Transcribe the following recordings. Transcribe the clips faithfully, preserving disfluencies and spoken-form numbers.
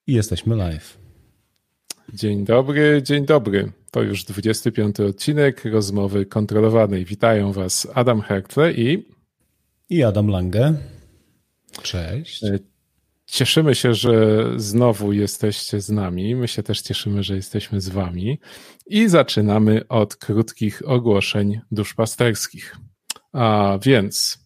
I jesteśmy live. Dzień dobry, dzień dobry. To już dwudziesty piąty odcinek rozmowy kontrolowanej. Witają Was Adam Hertle i... I Adam Lange. Cześć. Cieszymy się, że znowu jesteście z nami. My się też cieszymy, że jesteśmy z Wami. I zaczynamy od krótkich ogłoszeń duszpasterskich. A więc...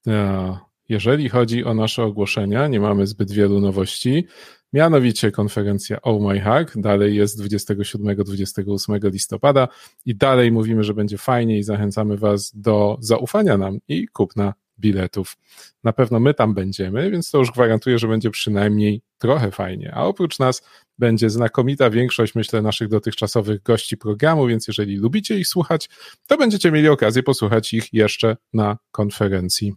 Jeżeli chodzi o nasze ogłoszenia, nie mamy zbyt wielu nowości. Mianowicie konferencja Oh My Hack dalej jest dwudziestego siódmego do dwudziestego ósmego listopada i dalej mówimy, że będzie fajnie i zachęcamy Was do zaufania nam i kupna biletów. Na pewno my tam będziemy, więc to już gwarantuję, że będzie przynajmniej trochę fajnie. A oprócz nas będzie znakomita większość, myślę, naszych dotychczasowych gości programu, więc jeżeli lubicie ich słuchać, to będziecie mieli okazję posłuchać ich jeszcze na konferencji.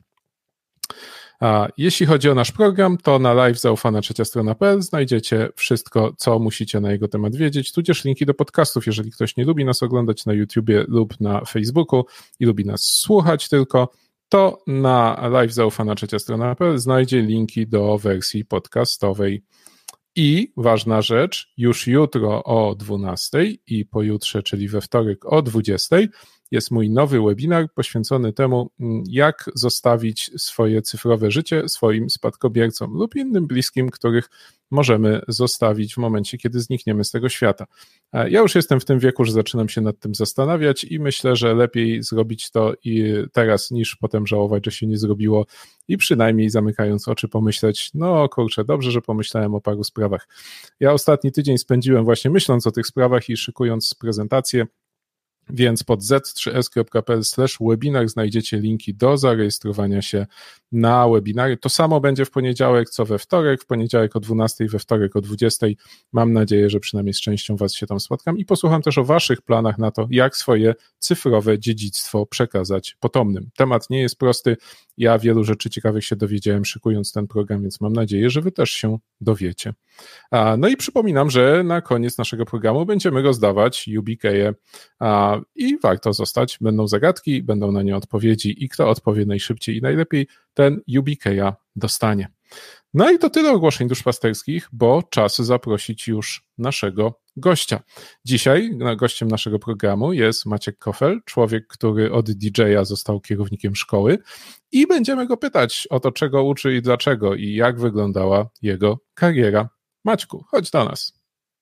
A jeśli chodzi o nasz program, to na live zaufana trzecia strona kropka p l znajdziecie wszystko, co musicie na jego temat wiedzieć, tudzież linki do podcastów, jeżeli ktoś nie lubi nas oglądać na YouTubie lub na Facebooku i lubi nas słuchać tylko, to na live zaufana trzecia strona kropka p l znajdzie linki do wersji podcastowej. I ważna rzecz, już jutro o dwunastej i pojutrze, czyli we wtorek o dwudziestej, jest mój nowy webinar poświęcony temu, jak zostawić swoje cyfrowe życie swoim spadkobiercom lub innym bliskim, których możemy zostawić w momencie, kiedy znikniemy z tego świata. Ja już jestem w tym wieku, że zaczynam się nad tym zastanawiać i myślę, że lepiej zrobić to i teraz, niż potem żałować, że się nie zrobiło i przynajmniej zamykając oczy pomyśleć, no kurczę, dobrze, że pomyślałem o paru sprawach. Ja ostatni tydzień spędziłem właśnie myśląc o tych sprawach i szykując prezentację, więc pod z trzy s kropka p l slash webinar znajdziecie linki do zarejestrowania się na webinary. To samo będzie w poniedziałek, co we wtorek, w poniedziałek o dwunastej, we wtorek o dwudziestej. Mam nadzieję, że przynajmniej z częścią Was się tam spotkam i posłucham też o Waszych planach na to, jak swoje cyfrowe dziedzictwo przekazać potomnym. Temat nie jest prosty. Ja wielu rzeczy ciekawych się dowiedziałem, szykując ten program, więc mam nadzieję, że Wy też się dowiecie. No i przypominam, że na koniec naszego programu będziemy rozdawać U B K-e i warto zostać. Będą zagadki, będą na nie odpowiedzi i kto odpowie najszybciej i najlepiej, ten U B K-a dostanie. No i to tyle ogłoszeń duszpasterskich, bo czas zaprosić już naszego gościa. Dzisiaj gościem naszego programu jest Maciek Kofel, człowiek, który od D J a został kierownikiem szkoły i będziemy go pytać o to, czego uczy i dlaczego i jak wyglądała jego kariera. Maćku, chodź do nas.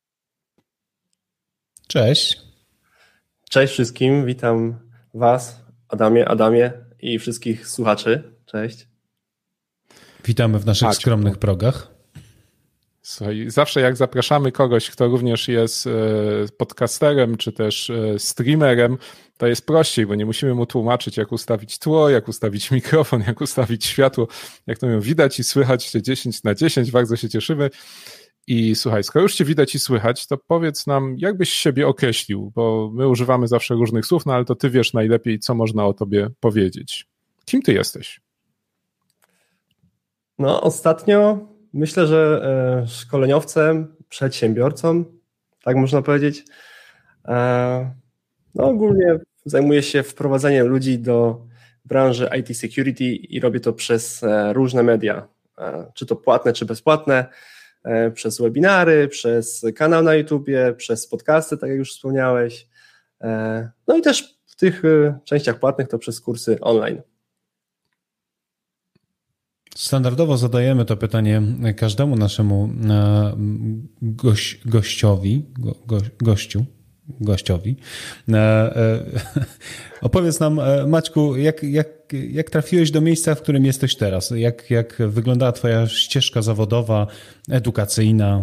Cześć. Cześć wszystkim, witam Was, Adamie, Adamie i wszystkich słuchaczy. Cześć. Witamy w naszych Maćku. Skromnych progach. Słuchaj, zawsze jak zapraszamy kogoś, kto również jest podcasterem czy też streamerem, to jest prościej, bo nie musimy mu tłumaczyć, jak ustawić tło, jak ustawić mikrofon, jak ustawić światło, jak to ją widać i słychać się dziesięć na dziesięć, bardzo się cieszymy. I słuchaj, skoro już Cię widać i słychać, to powiedz nam, jak byś siebie określił, bo my używamy zawsze różnych słów, no ale to Ty wiesz najlepiej, co można o Tobie powiedzieć. Kim Ty jesteś? No ostatnio myślę, że e, szkoleniowcem, przedsiębiorcą, tak można powiedzieć. E, no ogólnie zajmuję się wprowadzaniem ludzi do branży I T security i robię to przez e, różne media, e, czy to płatne, czy bezpłatne, e, przez webinary, przez kanał na YouTubie, przez podcasty, tak jak już wspomniałeś. E, no i też w tych e, częściach płatnych to przez kursy online. Standardowo zadajemy to pytanie każdemu naszemu goś, gościowi, go, go, gościu, gościowi. Opowiedz nam, Maćku, jak, jak, jak trafiłeś do miejsca, w którym jesteś teraz? Jak, jak wyglądała Twoja ścieżka zawodowa, edukacyjna?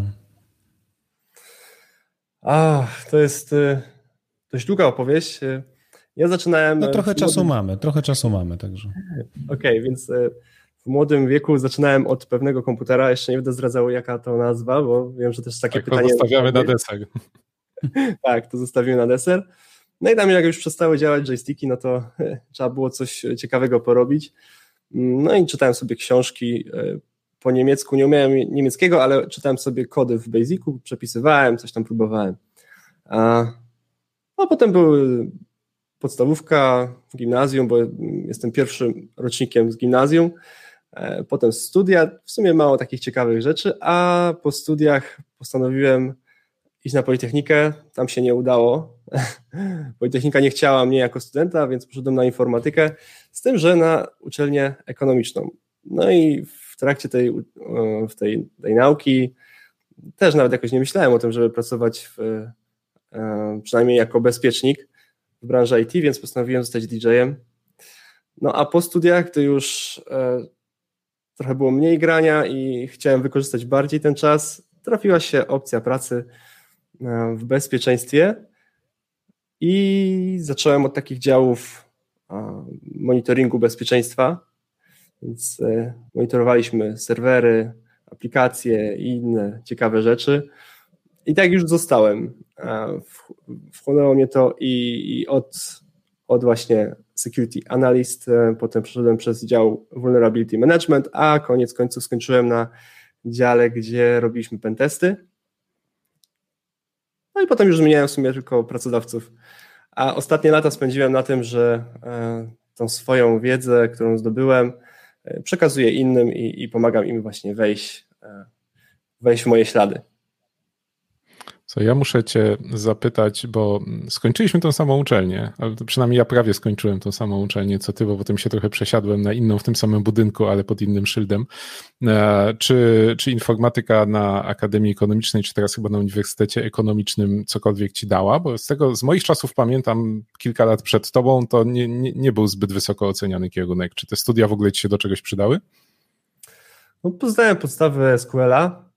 A, to jest dość długa opowieść. Ja zaczynałem... No trochę czasu młodym... mamy, trochę czasu mamy, także. Okej, okay, więc... W młodym wieku zaczynałem od pewnego komputera, jeszcze nie będę zdradzał, jaka to nazwa, bo wiem, że też takie tak, pytanie... to zostawiamy na deser. Tak, to zostawimy na deser. No i tam jak już przestały działać joysticki, no to trzeba było coś ciekawego porobić. No i czytałem sobie książki po niemiecku, nie umiałem niemieckiego, ale czytałem sobie kody w Basicu, przepisywałem, coś tam próbowałem. A no potem były podstawówka, gimnazjum, bo jestem pierwszym rocznikiem z gimnazjum. Potem studia, w sumie mało takich ciekawych rzeczy, a po studiach postanowiłem iść na Politechnikę, tam się nie udało. Politechnika nie chciała mnie jako studenta, więc poszedłem na informatykę, z tym, że na uczelnię ekonomiczną. No i w trakcie tej, w tej, tej nauki też nawet jakoś nie myślałem o tym, żeby pracować w, przynajmniej jako bezpiecznik w branży I T, więc postanowiłem zostać D J-em. No a po studiach, gdy już trochę było mniej grania i chciałem wykorzystać bardziej ten czas, trafiła się opcja pracy w bezpieczeństwie i zacząłem od takich działów monitoringu bezpieczeństwa, więc monitorowaliśmy serwery, aplikacje i inne ciekawe rzeczy i tak już zostałem. Wchłonęło mnie to i, i od, od właśnie security analyst, potem przeszedłem przez dział vulnerability management, a koniec końców skończyłem na dziale, gdzie robiliśmy pentesty. No i potem już zmieniałem w sumie tylko pracodawców. A ostatnie lata spędziłem na tym, że tą swoją wiedzę, którą zdobyłem, przekazuję innym i, i pomagam im właśnie wejść, wejść w moje ślady. Co, ja muszę cię zapytać, bo skończyliśmy tą samą uczelnię, ale przynajmniej ja prawie skończyłem tą samą uczelnię co ty, bo potem się trochę przesiadłem na inną w tym samym budynku, ale pod innym szyldem. Czy, czy informatyka na Akademii Ekonomicznej, czy teraz chyba na Uniwersytecie Ekonomicznym cokolwiek ci dała? Bo z tego, z moich czasów pamiętam, kilka lat przed tobą, to nie, nie, nie był zbyt wysoko oceniany kierunek. Czy te studia w ogóle ci się do czegoś przydały? No, poznałem podstawy S Q L-a.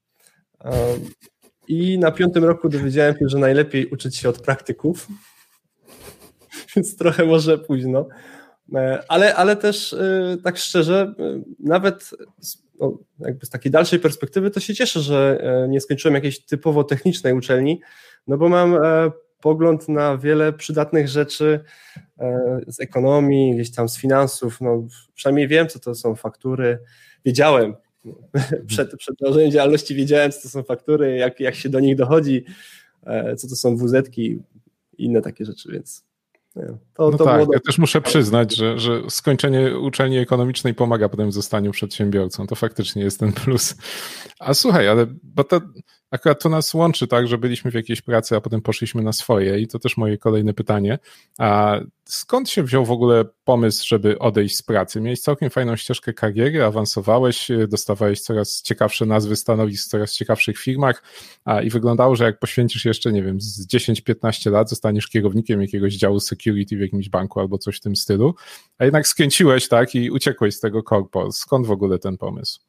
I na piątym roku dowiedziałem się, że najlepiej uczyć się od praktyków, więc trochę może późno, ale, ale też tak szczerze, nawet no, jakby z takiej dalszej perspektywy to się cieszę, że nie skończyłem jakiejś typowo technicznej uczelni, no bo mam pogląd na wiele przydatnych rzeczy z ekonomii, gdzieś tam z finansów, no przynajmniej wiem, co to są faktury, wiedziałem, Przed, przed założeniem działalności wiedziałem, co to są faktury, jak, jak się do nich dochodzi, co to są W Z-ki i inne takie rzeczy, więc to, no to tak, było... ja też muszę przyznać, że, że skończenie uczelni ekonomicznej pomaga potem w zostaniu przedsiębiorcą, to faktycznie jest ten plus. A słuchaj, ale bo to akurat to nas łączy tak, że byliśmy w jakiejś pracy, a potem poszliśmy na swoje i to też moje kolejne pytanie. A skąd się wziął w ogóle pomysł, żeby odejść z pracy? Miałeś całkiem fajną ścieżkę kariery, awansowałeś, dostawałeś coraz ciekawsze nazwy stanowisk w coraz ciekawszych firmach a, i wyglądało, że jak poświęcisz jeszcze, nie wiem, z dziesięć piętnaście lat, zostaniesz kierownikiem jakiegoś działu security w jakimś banku albo coś w tym stylu, a jednak skręciłeś, tak, i uciekłeś z tego korpo. Skąd w ogóle ten pomysł?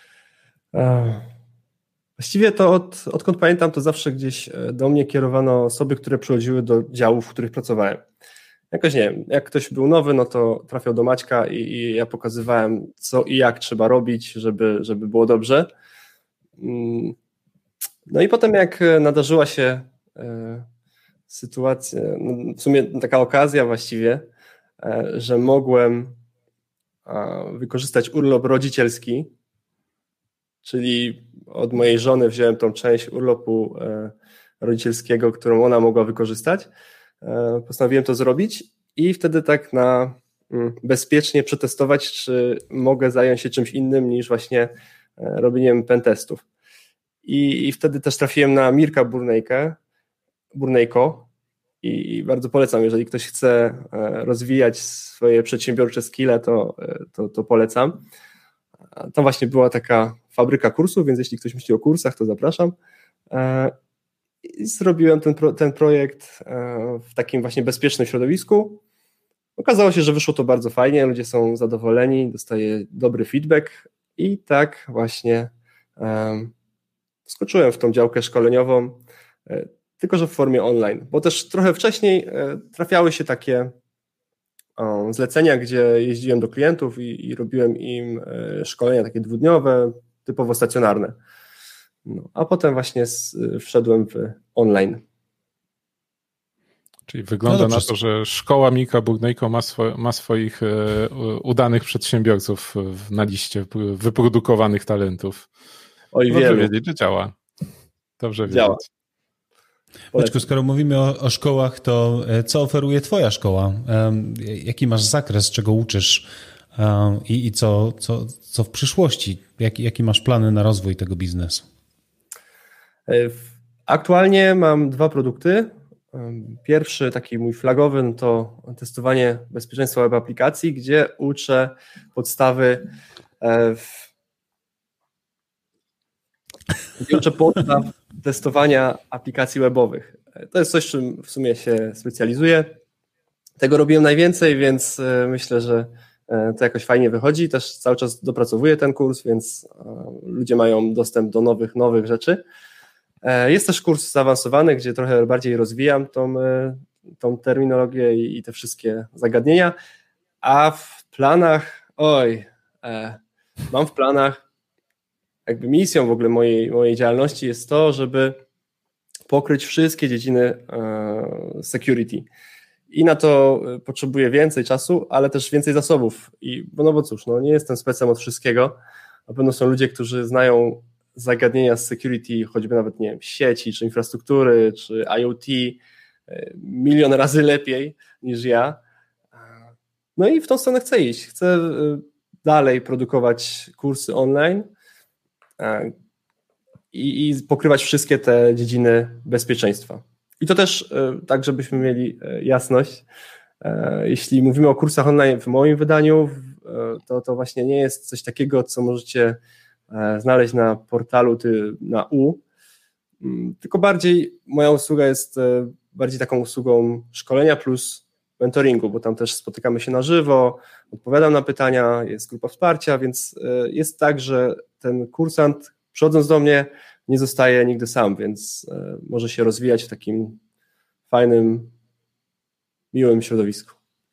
Właściwie to od, odkąd pamiętam, to zawsze gdzieś do mnie kierowano osoby, które przychodziły do działów, w których pracowałem. Jakoś nie wiem, jak ktoś był nowy, no to trafiał do Maćka i, i ja pokazywałem, co i jak trzeba robić, żeby, żeby było dobrze. No i potem jak nadarzyła się sytuacja, no w sumie taka okazja właściwie, że mogłem wykorzystać urlop rodzicielski, czyli od mojej żony wziąłem tą część urlopu rodzicielskiego, którą ona mogła wykorzystać. Postanowiłem to zrobić i wtedy tak na bezpiecznie przetestować, czy mogę zająć się czymś innym niż właśnie robieniem pentestów. I, i wtedy też trafiłem na Mirka Burnejkę, Burnejko i bardzo polecam, jeżeli ktoś chce rozwijać swoje przedsiębiorcze skille, to, to, to polecam. Tam właśnie była taka fabryka kursów, więc jeśli ktoś myśli o kursach, to zapraszam. I zrobiłem ten, pro, ten projekt w takim właśnie bezpiecznym środowisku. Okazało się, że wyszło to bardzo fajnie, ludzie są zadowoleni, dostaję dobry feedback i tak właśnie um, wskoczyłem w tą działkę szkoleniową, tylko że w formie online, bo też trochę wcześniej trafiały się takie um, zlecenia, gdzie jeździłem do klientów i, i robiłem im szkolenia takie dwudniowe, typowo stacjonarne. No, a potem właśnie z, wszedłem w online. Czyli wygląda no na to, że szkoła Mirka Burnejko ma, swo, ma swoich e, udanych przedsiębiorców na liście wyprodukowanych talentów. Oj, Dobrze wielu. wiedzieć, że działa. Dobrze działa. wiedzieć. Maćku, skoro mówimy o, o szkołach, to co oferuje twoja szkoła? Jaki masz zakres, czego uczysz i, i co, co, co w przyszłości? Jaki, jaki masz plany na rozwój tego biznesu? Aktualnie mam dwa produkty. Pierwszy, taki mój flagowy, to testowanie bezpieczeństwa web aplikacji, gdzie uczę podstawy w gdzie uczę podstaw testowania aplikacji webowych. To jest coś, czym w sumie się specjalizuję. Tego robiłem najwięcej, więc myślę, że to jakoś fajnie wychodzi. Też cały czas dopracowuję ten kurs, więc ludzie mają dostęp do nowych, nowych rzeczy. Jest też kurs zaawansowany, gdzie trochę bardziej rozwijam tą, tą terminologię i, i te wszystkie zagadnienia, a w planach, oj, e, mam w planach, jakby misją w ogóle mojej, mojej działalności jest to, żeby pokryć wszystkie dziedziny e, security. I na to potrzebuję więcej czasu, ale też więcej zasobów. I, bo no bo cóż, no nie jestem specem od wszystkiego. Na pewno są ludzie, którzy znają zagadnienia z security, choćby nawet, nie wiem, sieci, czy infrastruktury, czy IoT, milion razy lepiej niż ja. No i w tą stronę chcę iść. Chcę dalej produkować kursy online i, i pokrywać wszystkie te dziedziny bezpieczeństwa. I to też tak, żebyśmy mieli jasność, jeśli mówimy o kursach online w moim wydaniu, to, to właśnie nie jest coś takiego, co możecie znaleźć na portalu ty, na U, tylko bardziej moja usługa jest bardziej taką usługą szkolenia plus mentoringu, bo tam też spotykamy się na żywo, odpowiadam na pytania, jest grupa wsparcia, więc jest tak, że ten kursant przychodząc do mnie nie zostaje nigdy sam, więc może się rozwijać w takim fajnym, miłym środowisku.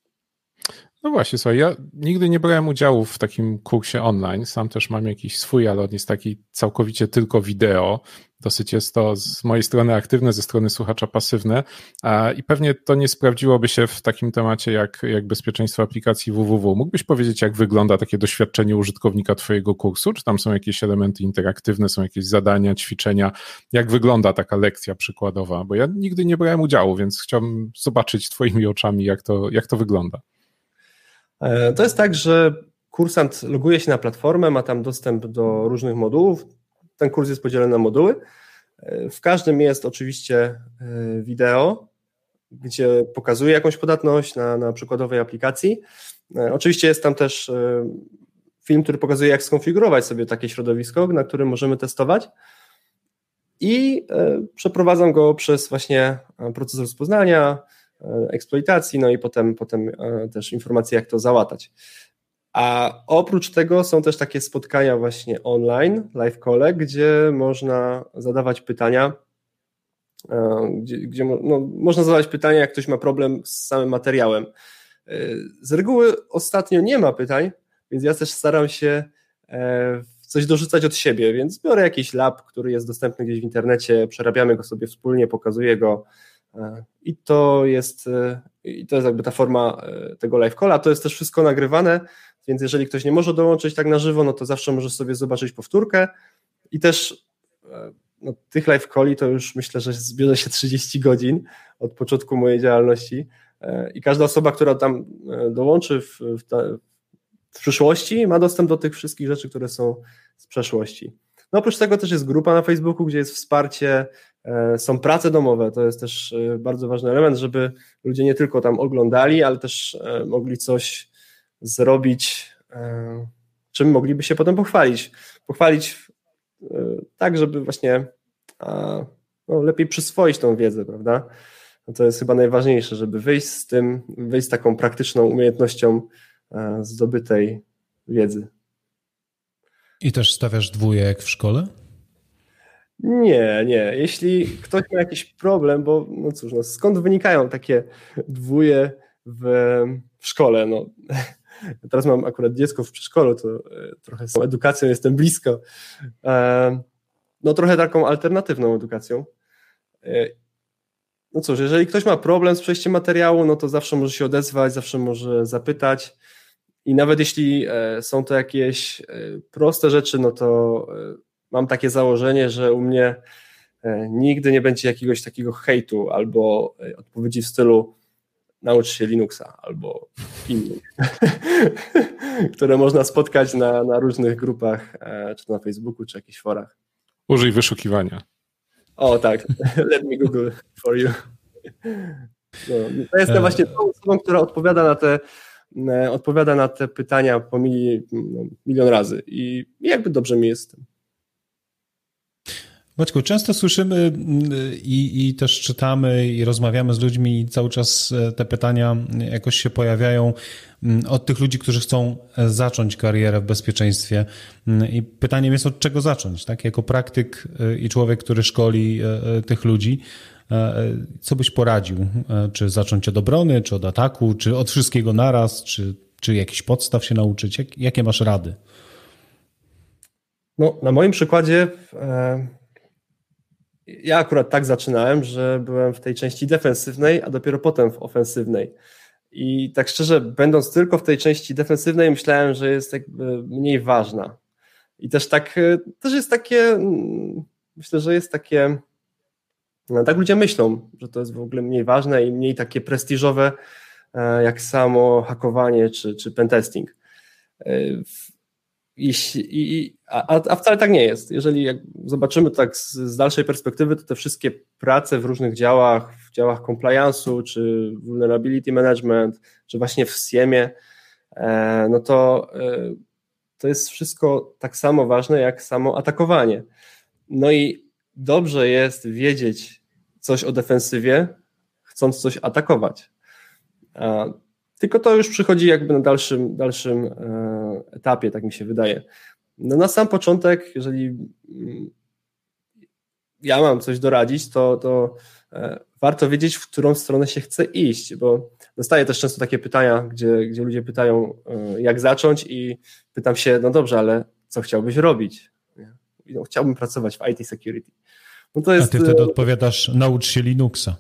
No właśnie, słuchaj, ja nigdy nie brałem udziału w takim kursie online, sam też mam jakiś swój, ale on jest taki całkowicie tylko wideo. Dosyć jest to z mojej strony aktywne, ze strony słuchacza pasywne i pewnie to nie sprawdziłoby się w takim temacie jak, jak bezpieczeństwo aplikacji www. Mógłbyś powiedzieć, jak wygląda takie doświadczenie użytkownika twojego kursu? Czy tam są jakieś elementy interaktywne, są jakieś zadania, ćwiczenia? Jak wygląda taka lekcja przykładowa? Bo ja nigdy nie brałem udziału, więc chciałbym zobaczyć twoimi oczami, jak to, jak to wygląda. To jest tak, że kursant loguje się na platformę, ma tam dostęp do różnych modułów. Ten kurs jest podzielony na moduły. W każdym jest oczywiście wideo, gdzie pokazuje jakąś podatność na, na przykładowej aplikacji. Oczywiście jest tam też film, który pokazuje, jak skonfigurować sobie takie środowisko, na którym możemy testować. I przeprowadzam go przez właśnie proces rozpoznania, eksploitacji, no i potem, potem też informacje, jak to załatać. A oprócz tego są też takie spotkania właśnie online, live call, gdzie można zadawać pytania, gdzie, gdzie no, można zadawać pytania, jak ktoś ma problem z samym materiałem. Z reguły ostatnio nie ma pytań, więc ja też staram się coś dorzucać od siebie, więc biorę jakiś lab, który jest dostępny gdzieś w internecie, przerabiamy go sobie wspólnie, pokazuję go i to jest, i to jest jakby ta forma tego live calla. To jest też wszystko nagrywane, więc jeżeli ktoś nie może dołączyć tak na żywo, no to zawsze może sobie zobaczyć powtórkę i też no, tych live calli to już myślę, że zbierze się trzydzieści godzin od początku mojej działalności i każda osoba, która tam dołączy w, w, ta, w przyszłości, ma dostęp do tych wszystkich rzeczy, które są z przeszłości. No oprócz tego też jest grupa na Facebooku, gdzie jest wsparcie, są prace domowe, to jest też bardzo ważny element, żeby ludzie nie tylko tam oglądali, ale też mogli coś zrobić, czym mogliby się potem pochwalić. Pochwalić tak, żeby właśnie no, lepiej przyswoić tą wiedzę, prawda? No to jest chyba najważniejsze, żeby wyjść z tym, wyjść z taką praktyczną umiejętnością zdobytej wiedzy. I też stawiasz dwójek w szkole? Nie, nie. Jeśli ktoś ma jakiś problem, bo no cóż, no skąd wynikają takie dwóje w, w szkole? No, teraz mam akurat dziecko w przedszkolu, to trochę z tą edukacją jestem blisko. No trochę taką alternatywną edukacją. No cóż, jeżeli ktoś ma problem z przejściem materiału, no to zawsze może się odezwać, zawsze może zapytać. I nawet jeśli są to jakieś proste rzeczy, no to mam takie założenie, że u mnie nigdy nie będzie jakiegoś takiego hejtu albo odpowiedzi w stylu naucz się Linuxa albo innych, które można spotkać na, na różnych grupach, czy to na Facebooku, czy jakichś forach. Użyj wyszukiwania. O tak, let me Google for you. No, to jestem właśnie tą osobą, która odpowiada na te odpowiada na te pytania po mili, no, milion razy i jakby dobrze mi jest z tym. Maćku, często słyszymy i, i też czytamy i rozmawiamy z ludźmi i cały czas te pytania jakoś się pojawiają od tych ludzi, którzy chcą zacząć karierę w bezpieczeństwie. I pytaniem jest, od czego zacząć, tak? Jako praktyk i człowiek, który szkoli tych ludzi, co byś poradził? Czy zacząć od obrony, czy od ataku, czy od wszystkiego naraz, czy, czy jakichś podstaw się nauczyć? Jak, jakie masz rady? No, na moim przykładzie e, ja akurat tak zaczynałem, że byłem w tej części defensywnej, a dopiero potem w ofensywnej. I tak szczerze, będąc tylko w tej części defensywnej, myślałem, że jest jakby mniej ważna. I też tak, też jest takie, myślę, że jest takie, no tak ludzie myślą, że to jest w ogóle mniej ważne i mniej takie prestiżowe, jak samo hakowanie czy, czy pentesting. I, i, a, a wcale tak nie jest. Jeżeli jak zobaczymy tak z, z dalszej perspektywy, to te wszystkie prace w różnych działach, w działach compliance'u, czy vulnerability management, czy właśnie w S I E M-ie, e, no to, e, to jest wszystko tak samo ważne jak samo atakowanie. No i dobrze jest wiedzieć coś o defensywie, chcąc coś atakować. A, Tylko to już przychodzi jakby na dalszym, dalszym etapie, tak mi się wydaje. No na sam początek, jeżeli ja mam coś doradzić, to, to warto wiedzieć, w którą stronę się chce iść, bo dostaję też często takie pytania, gdzie, gdzie ludzie pytają, jak zacząć i pytam się, no dobrze, ale co chciałbyś robić? No, chciałbym pracować w I T security. No to jest, a ty wtedy odpowiadasz, naucz się Linuxa.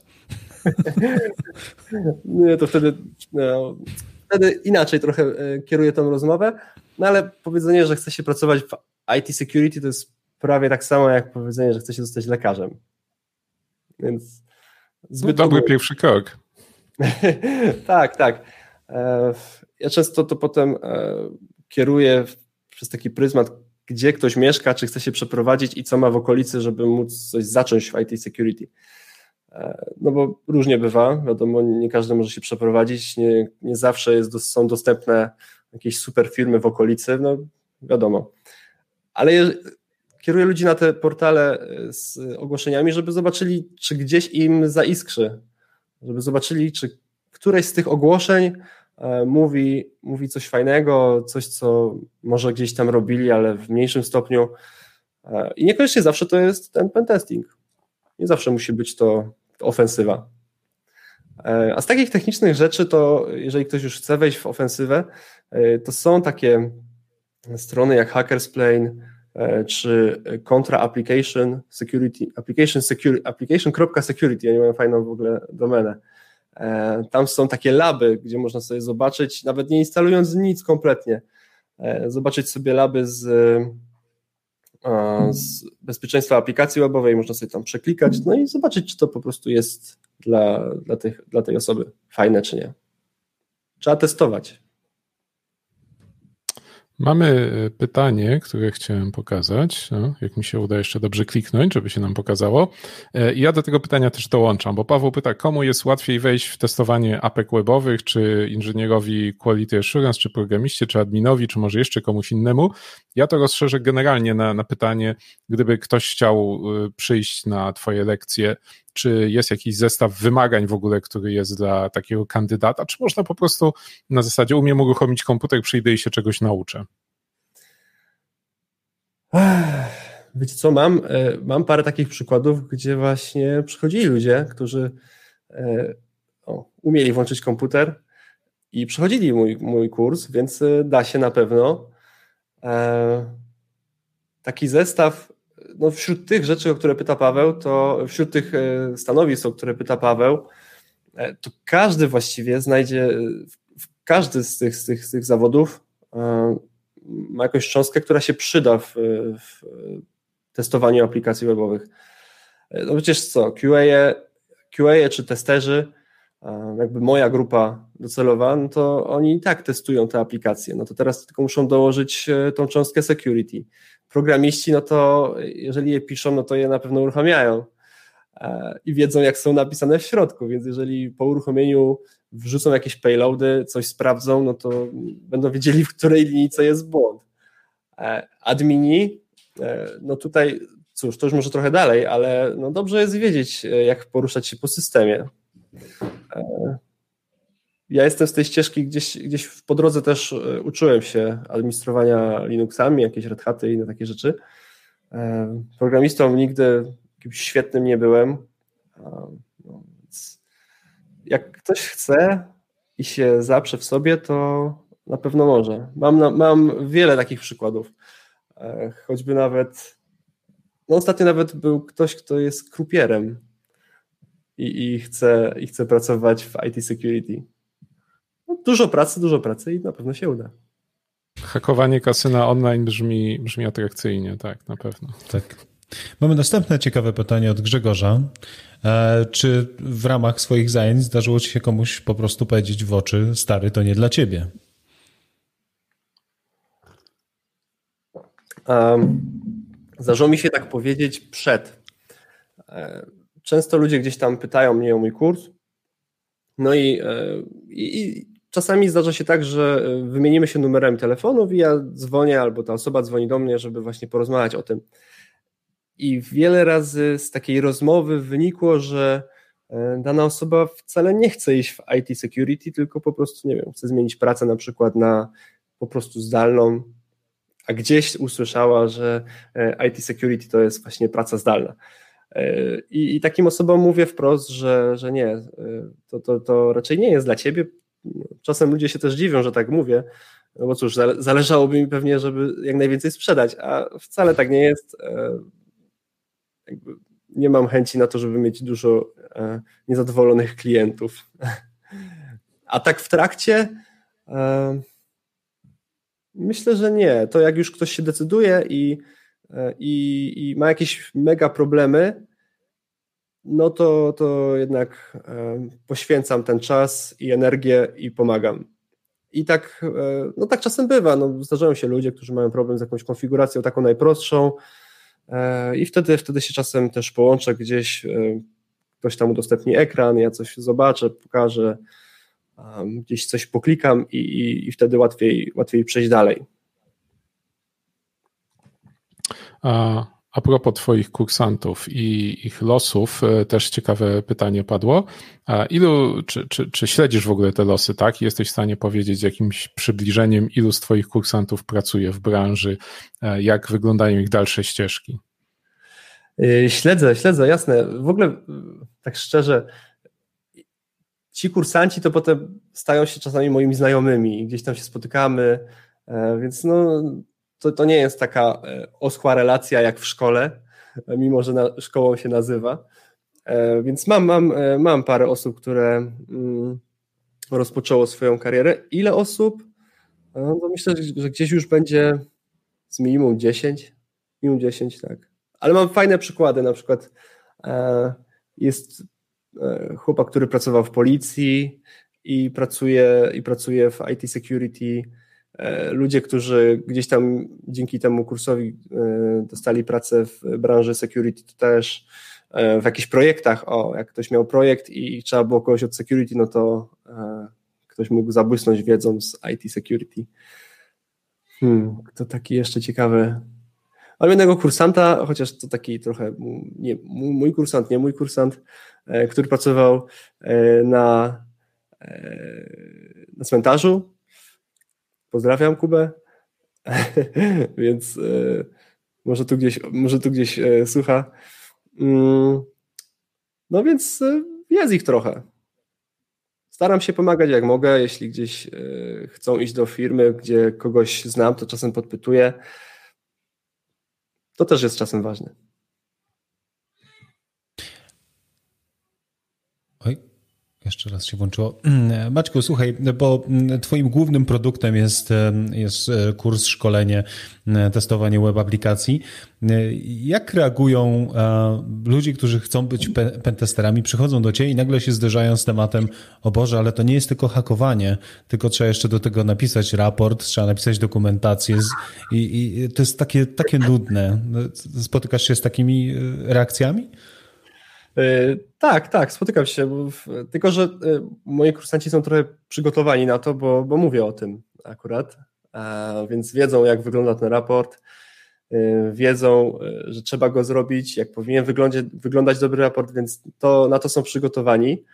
Nie, to wtedy, no, wtedy inaczej trochę kieruję tą rozmowę, no ale powiedzenie, że chce się pracować w I T security, to jest prawie tak samo jak powiedzenie, że chce się zostać lekarzem. Więc zbyt dobry ogólnie. Pierwszy krok. tak, tak. Ja często to potem kieruję przez taki pryzmat, gdzie ktoś mieszka, czy chce się przeprowadzić i co ma w okolicy, żeby móc coś zacząć w I T security. No bo różnie bywa, wiadomo, nie każdy może się przeprowadzić, nie, nie zawsze jest, są dostępne jakieś super firmy w okolicy, no wiadomo. Ale je, kieruję ludzi na te portale z ogłoszeniami, żeby zobaczyli, czy gdzieś im zaiskrzy, żeby zobaczyli, czy któreś z tych ogłoszeń mówi, mówi coś fajnego, coś, co może gdzieś tam robili, ale w mniejszym stopniu. I niekoniecznie zawsze to jest ten pentesting. Nie zawsze musi być to ofensywa. A z takich technicznych rzeczy to, jeżeli ktoś już chce wejść w ofensywę, to są takie strony jak Hackersplain czy Contra Application Security, application security, application.security, oni mają fajną w ogóle domenę. Tam są takie laby, gdzie można sobie zobaczyć, nawet nie instalując nic kompletnie, zobaczyć sobie laby z z bezpieczeństwa aplikacji webowej, można sobie tam przeklikać, no i zobaczyć, czy to po prostu jest dla, dla, tych, dla tej osoby fajne, czy nie. Trzeba testować. Mamy pytanie, które chciałem pokazać. No, jak mi się uda jeszcze dobrze kliknąć, żeby się nam pokazało. I ja do tego pytania też dołączam, bo Paweł pyta, komu jest łatwiej wejść w testowanie apek webowych, czy inżynierowi Quality Assurance, czy programiście, czy adminowi, czy może jeszcze komuś innemu. Ja to rozszerzę generalnie na, na pytanie, gdyby ktoś chciał przyjść na twoje lekcje, czy jest jakiś zestaw wymagań w ogóle, który jest dla takiego kandydata, czy można po prostu na zasadzie umiem uruchomić komputer, przyjdę i się czegoś nauczę? Wiecie co, mam, mam parę takich przykładów, gdzie właśnie przychodzili ludzie, którzy o, umieli włączyć komputer i przechodzili mój, mój kurs, więc da się na pewno. Taki zestaw, no wśród tych rzeczy, o które pyta Paweł, to wśród tych stanowisk, o które pyta Paweł, to każdy właściwie znajdzie, każdy z tych, z tych, z tych zawodów ma jakąś cząstkę, która się przyda w, w testowaniu aplikacji webowych. No przecież co, Q A, Q A czy testerzy, jakby moja grupa docelowa, no to oni i tak testują te aplikacje, no to teraz tylko muszą dołożyć tą cząstkę security. Programiści, no to jeżeli je piszą, no to je na pewno uruchamiają. i wiedzą, jak są napisane w środku, więc jeżeli po uruchomieniu wrzucą jakieś payloady, coś sprawdzą, no to będą wiedzieli, w której linijce jest błąd. Admini, no tutaj, cóż, to już może trochę dalej, ale no dobrze jest wiedzieć, jak poruszać się po systemie. Ja jestem z tej ścieżki, gdzieś, gdzieś po drodze też uczyłem się administrowania Linuxami, jakieś Red Haty i inne takie rzeczy. Programistą nigdy jakimś świetnym nie byłem. No, więc jak ktoś chce i się zaprze w sobie, to na pewno może. Mam, mam wiele takich przykładów. Choćby nawet, no ostatnio nawet był ktoś, kto jest krupierem i, i, chce, i chce pracować w I T security. No, dużo pracy, dużo pracy i na pewno się uda. Hakowanie kasyna online brzmi, brzmi atrakcyjnie, tak, na pewno. Tak. Mamy następne ciekawe pytanie od Grzegorza. E, czy w ramach swoich zajęć zdarzyło ci się komuś po prostu powiedzieć w oczy, stary, to nie dla ciebie? Um, zdarzyło mi się tak powiedzieć przed. Często ludzie gdzieś tam pytają mnie o mój kurs. No i, i, i czasami zdarza się tak, że wymienimy się numerem telefonów i ja dzwonię, albo ta osoba dzwoni do mnie, żeby właśnie porozmawiać o tym. I wiele razy z takiej rozmowy wynikło, że dana osoba wcale nie chce iść w I T security, tylko po prostu, nie wiem, chce zmienić pracę na przykład na po prostu zdalną, a gdzieś usłyszała, że I T security to jest właśnie praca zdalna. I, i takim osobom mówię wprost, że, że nie, to, to, to raczej nie jest dla ciebie. Czasem ludzie się też dziwią, że tak mówię, no bo cóż, zależałoby mi pewnie, żeby jak najwięcej sprzedać, a wcale tak nie jest. Jakby nie mam chęci na to, żeby mieć dużo niezadowolonych klientów. A tak w trakcie myślę, że nie. To jak już ktoś się decyduje i, i, i ma jakieś mega problemy, no to, to jednak poświęcam ten czas i energię i pomagam. I tak, no tak czasem bywa. No, zdarzają się ludzie, którzy mają problem z jakąś konfiguracją taką najprostszą i wtedy, wtedy się czasem też połączę gdzieś, ktoś tam udostępni ekran, ja coś zobaczę, pokażę, gdzieś coś poklikam i, i, i wtedy łatwiej, łatwiej przejść dalej. A, a propos twoich kursantów i ich losów, też ciekawe pytanie padło. A ilu, czy, czy, czy śledzisz w ogóle te losy, tak? Jesteś w stanie powiedzieć jakimś przybliżeniem, ilu z twoich kursantów pracuje w branży, jak wyglądają ich dalsze ścieżki? Śledzę, śledzę, jasne. W ogóle tak szczerze, ci kursanci to potem stają się czasami moimi znajomymi, gdzieś tam się spotykamy, więc no, to, to nie jest taka oschła relacja jak w szkole, mimo że na, szkołą się nazywa, więc mam, mam, mam parę osób, które rozpoczęło swoją karierę. Ile osób? No, to myślę, że gdzieś już będzie z minimum dziesięć, minimum dziesięć, tak. Ale mam fajne przykłady, na przykład jest chłopak, który pracował w policji i pracuje, i pracuje w I T security. Ludzie, którzy gdzieś tam dzięki temu kursowi dostali pracę w branży security, to też w jakichś projektach, o, jak ktoś miał projekt i trzeba było kogoś od security, no to ktoś mógł zabłysnąć wiedzą z I T security. Hmm, to taki jeszcze ciekawy. Mam jednego kursanta, chociaż to taki trochę, nie, mój kursant, nie mój kursant, który pracował na, na cmentarzu. Pozdrawiam Kubę, więc może tu gdzieś, może tu gdzieś słucha. No więc jest ich trochę. Staram się pomagać jak mogę, jeśli gdzieś chcą iść do firmy, gdzie kogoś znam, to czasem podpytuję. To też jest czasem ważne. Oj, jeszcze raz się włączyło. Maćku, słuchaj, bo twoim głównym produktem jest, jest kurs, szkolenie, testowanie web aplikacji. Jak reagują ludzie, którzy chcą być pentesterami, przychodzą do ciebie i nagle się zderzają z tematem, o Boże, ale to nie jest tylko hakowanie, tylko trzeba jeszcze do tego napisać raport, trzeba napisać dokumentację i, i to jest takie, takie nudne. Spotykasz się z takimi reakcjami? Tak, tak, spotykam się, tylko że moi kursanci są trochę przygotowani na to, bo, bo mówię o tym akurat, więc wiedzą, jak wygląda ten raport, wiedzą, że trzeba go zrobić, jak powinien wyglądać, wyglądać dobry raport, więc to, na to są przygotowani.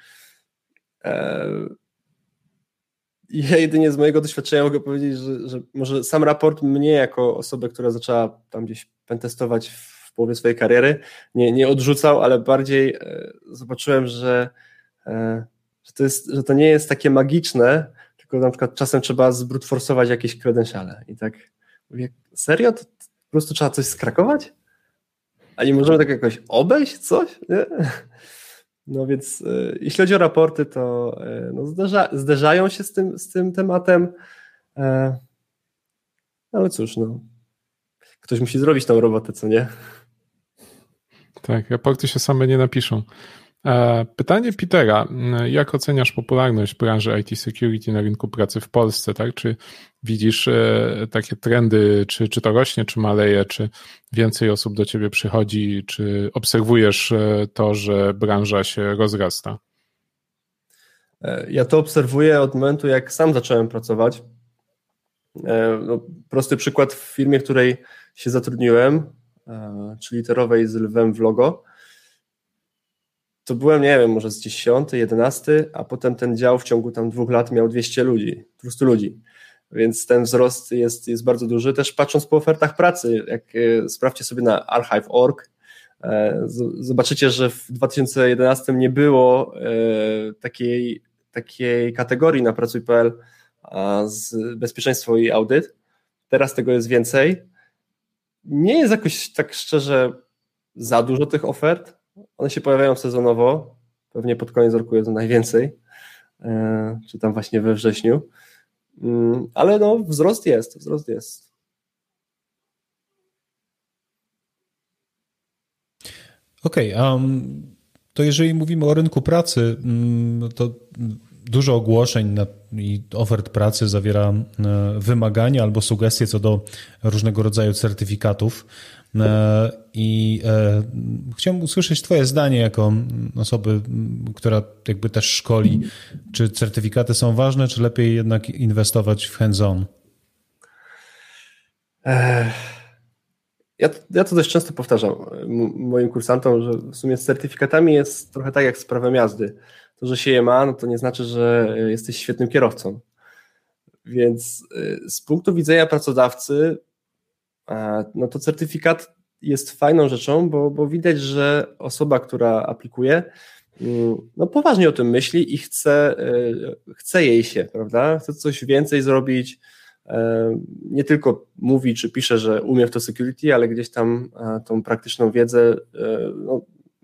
I ja jedynie z mojego doświadczenia mogę powiedzieć, że, że może sam raport mnie jako osobę, która zaczęła tam gdzieś pentestować w połowie swojej kariery, nie, nie odrzucał, ale bardziej e, zobaczyłem, że, e, że, to jest, że to nie jest takie magiczne, tylko na przykład czasem trzeba zbrutforsować jakieś credentiale. I tak mówię, serio? To, to po prostu trzeba coś skrakować? A nie możemy tak jakoś obejść coś? Nie? No więc e, jeśli chodzi o raporty, to e, no, zderza, zderzają się z tym, z tym tematem, e, ale cóż, no, ktoś musi zrobić tą robotę, co nie? Tak, raporty się same nie napiszą. Pytanie Petera. Jak oceniasz popularność branży I T Security na rynku pracy w Polsce? Tak? Czy widzisz takie trendy, czy, czy to rośnie, czy maleje, czy więcej osób do ciebie przychodzi, czy obserwujesz to, że branża się rozrasta? Ja to obserwuję od momentu, jak sam zacząłem pracować. No, prosty przykład w firmie, w której się zatrudniłem, czyli literowej z lwem w logo. To byłem, nie wiem, może z dziesiąty, jedenasty, a potem ten dział w ciągu tam dwóch lat miał dwieście ludzi, dwieście ludzi, więc ten wzrost jest, jest bardzo duży. Też patrząc po ofertach pracy, jak sprawdźcie sobie na archive kropka org, zobaczycie, że w dwa tysiące jedenastym nie było takiej, takiej kategorii na pracuj kropka p l z bezpieczeństwo i audyt. Teraz tego jest więcej. Nie jest jakoś tak szczerze za dużo tych ofert. One się pojawiają sezonowo. Pewnie pod koniec roku jest najwięcej. Czy tam właśnie we wrześniu. Ale no, wzrost jest. Wzrost jest. Okej, okay, um, to jeżeli mówimy o rynku pracy, to dużo ogłoszeń na, i ofert pracy zawiera wymagania albo sugestie co do różnego rodzaju certyfikatów. I chciałem usłyszeć twoje zdanie jako osoby, która jakby też szkoli. Czy certyfikaty są ważne, czy lepiej jednak inwestować w hands-on? Ja, ja to dość często powtarzam moim kursantom, że w sumie z certyfikatami jest trochę tak jak z prawem jazdy. To, że się je ma, no to nie znaczy, że jesteś świetnym kierowcą. Więc z punktu widzenia pracodawcy, no to certyfikat jest fajną rzeczą, bo, bo widać, że osoba, która aplikuje, no poważnie o tym myśli i chce, chce jej się, prawda? Chce coś więcej zrobić. Nie tylko mówi czy pisze, że umie w to security, ale gdzieś tam tą praktyczną wiedzę no,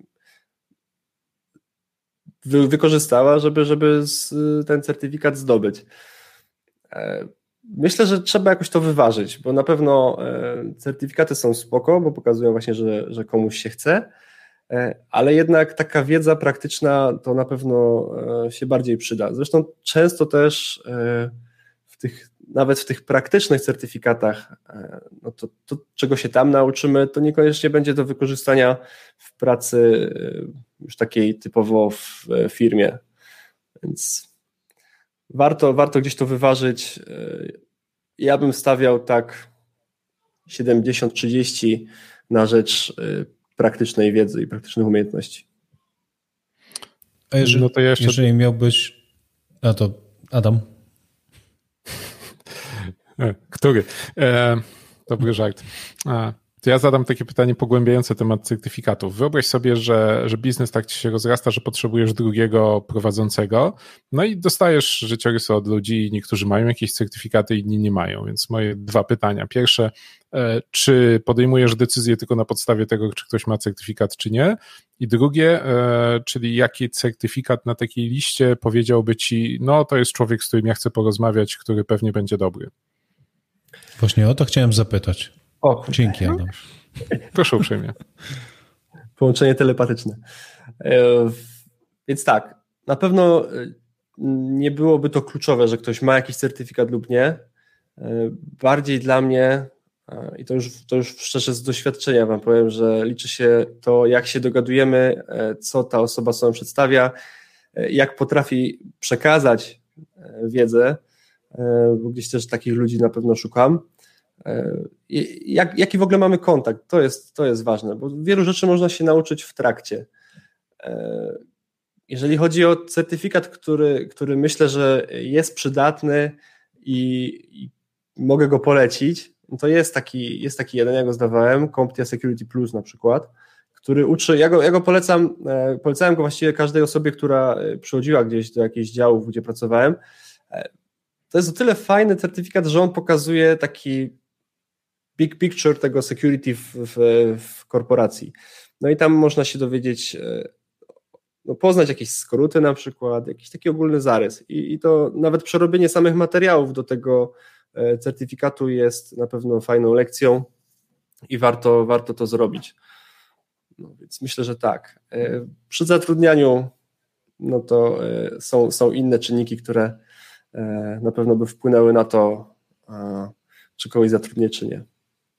wykorzystała, żeby, żeby ten certyfikat zdobyć. Myślę, że trzeba jakoś to wyważyć, bo na pewno certyfikaty są spoko, bo pokazują właśnie, że, że komuś się chce, ale jednak taka wiedza praktyczna to na pewno się bardziej przyda. Zresztą często też w tych, nawet w tych praktycznych certyfikatach, no to, to czego się tam nauczymy, to niekoniecznie będzie do wykorzystania w pracy już takiej typowo w firmie, więc warto, warto gdzieś to wyważyć. Ja bym stawiał tak siedemdziesiąt trzydzieści na rzecz praktycznej wiedzy i praktycznych umiejętności. A jeżeli, no to ja jeszcze... jeżeli miałbyś... A to Adam. Który? E, dobry żart. A, to ja zadam takie pytanie pogłębiające temat certyfikatów. Wyobraź sobie, że, że biznes tak ci się rozrasta, że potrzebujesz drugiego prowadzącego, no i dostajesz życiorysy od ludzi, niektórzy mają jakieś certyfikaty, inni nie mają, więc moje dwa pytania. Pierwsze, e, czy podejmujesz decyzję tylko na podstawie tego, czy ktoś ma certyfikat, czy nie? I drugie, e, czyli jaki certyfikat na takiej liście powiedziałby ci, no to jest człowiek, z którym ja chcę porozmawiać, który pewnie będzie dobry. Właśnie o to chciałem zapytać. O, dzięki, Adam. Proszę uprzejmie. Połączenie telepatyczne. Więc tak, na pewno nie byłoby to kluczowe, że ktoś ma jakiś certyfikat lub nie. Bardziej dla mnie I to już, to już szczerze z doświadczenia wam powiem, że liczy się to, jak się dogadujemy, co ta osoba sobą przedstawia, jak potrafi przekazać wiedzę, bo gdzieś też takich ludzi na pewno szukam. Jak, jaki w ogóle mamy kontakt, to jest, to jest ważne, bo wielu rzeczy można się nauczyć w trakcie. Jeżeli chodzi o certyfikat, który, który myślę, że jest przydatny i, i mogę go polecić, to jest taki, jest taki jeden, ja go zdawałem, CompTIA Security Plus na przykład, który uczy, ja go, ja go polecam, polecałem go właściwie każdej osobie, która przychodziła gdzieś do jakichś działów, gdzie pracowałem. To jest o tyle fajny certyfikat, że on pokazuje taki big picture tego security w, w, w korporacji. No i tam można się dowiedzieć, no poznać jakieś skróty na przykład, jakiś taki ogólny zarys. I, i to nawet przerobienie samych materiałów do tego certyfikatu jest na pewno fajną lekcją i warto, warto to zrobić. No więc myślę, że tak. Przy zatrudnianiu no to są, są inne czynniki, które na pewno by wpłynęły na to, czy kogoś zatrudnię, czy nie.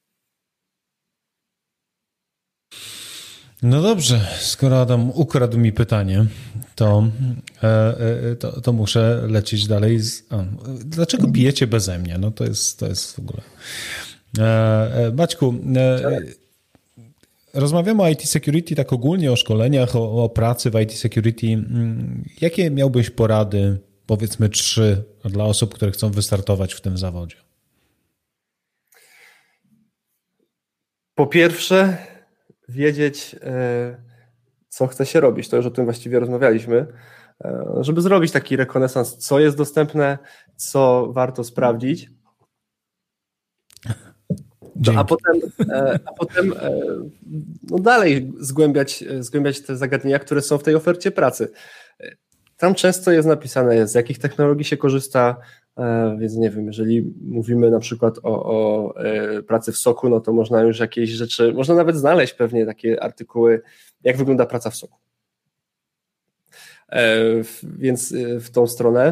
No dobrze, skoro Adam ukradł mi pytanie, to, to, to muszę lecieć dalej. Z, a, dlaczego pijecie beze mnie? No to jest, to jest w ogóle... Maćku, rozmawiamy o I T security tak ogólnie, o szkoleniach, o, o pracy w I T security. Jakie miałbyś porady, powiedzmy trzy, dla osób, które chcą wystartować w tym zawodzie? Po pierwsze, wiedzieć, co chce się robić. To już o tym właściwie rozmawialiśmy. Żeby zrobić taki rekonesans, co jest dostępne, co warto sprawdzić. No, a potem, a potem no dalej zgłębiać, zgłębiać te zagadnienia, które są w tej ofercie pracy. Tam często jest napisane, z jakich technologii się korzysta, więc nie wiem, jeżeli mówimy na przykład o, o pracy w soku, no to można już jakieś rzeczy, można nawet znaleźć pewnie takie artykuły, jak wygląda praca w soku. Więc w tą stronę.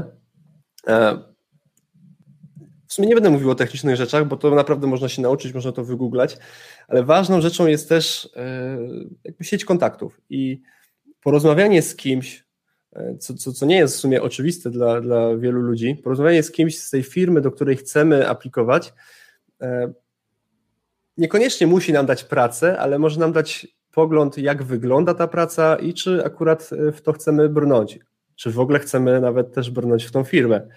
W sumie nie będę mówił o technicznych rzeczach, bo to naprawdę można się nauczyć, można to wygooglać, ale ważną rzeczą jest też jakby sieć kontaktów i porozmawianie z kimś, co, co, co nie jest w sumie oczywiste dla, dla wielu ludzi, porozmawianie z kimś z tej firmy, do której chcemy aplikować, niekoniecznie musi nam dać pracę, ale może nam dać pogląd, jak wygląda ta praca i czy akurat w to chcemy brnąć, czy w ogóle chcemy nawet też brnąć w tą firmę.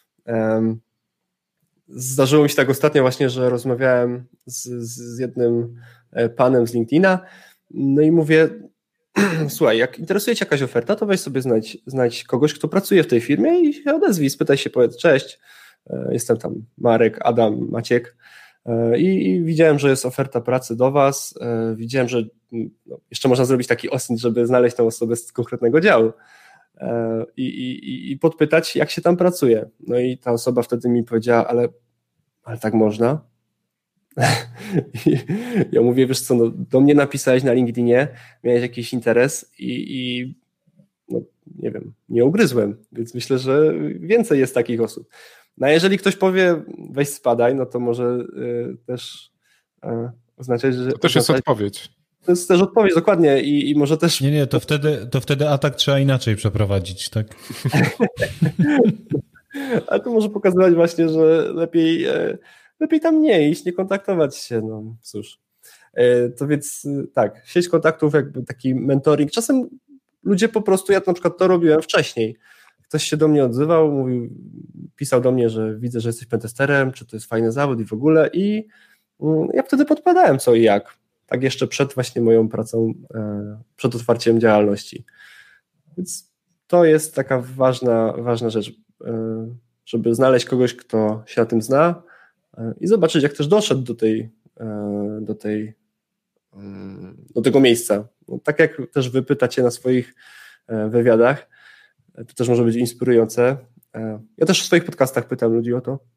Zdarzyło mi się tak ostatnio właśnie, że rozmawiałem z, z jednym panem z LinkedIna, no i mówię, słuchaj, jak interesuje cię jakaś oferta, to weź sobie znajdź, znajdź kogoś, kto pracuje w tej firmie i się odezwij, spytaj się, powiedz, cześć, jestem tam Marek, Adam, Maciek i, i widziałem, że jest oferta pracy do was, widziałem, że no, jeszcze można zrobić taki osint, żeby znaleźć tę osobę z konkretnego działu i, i, i podpytać, jak się tam pracuje. No i ta osoba wtedy mi powiedziała, ale, ale tak można? I ja mówię, wiesz co, no, do mnie napisałeś na LinkedInie, miałeś jakiś interes i, i no, nie wiem, nie ugryzłem, więc myślę, że więcej jest takich osób. No a jeżeli ktoś powie, weź spadaj, no to może y, też y, oznaczać, że... To też jest oznaczać, odpowiedź. To jest też odpowiedź, dokładnie i, i może też... Nie, nie, to wtedy, to wtedy atak trzeba inaczej przeprowadzić, tak? Ale to może pokazywać właśnie, że lepiej... Y, lepiej tam nie iść, nie kontaktować się, no cóż. To więc tak, sieć kontaktów, jakby taki mentoring. Czasem ludzie po prostu, ja na przykład to robiłem wcześniej. Ktoś się do mnie odzywał, mówił, pisał do mnie, że widzę, że jesteś pentesterem, czy to jest fajny zawód i w ogóle i ja wtedy podpowiadałem co i jak. Tak jeszcze przed właśnie moją pracą, przed otwarciem działalności. Więc to jest taka ważna, ważna rzecz, żeby znaleźć kogoś, kto się na tym zna, i zobaczyć, jak też doszedł do tej, do tej, do tego miejsca. No, tak jak też wy pytacie na swoich wywiadach, to też może być inspirujące. Ja też w swoich podcastach pytam ludzi o to.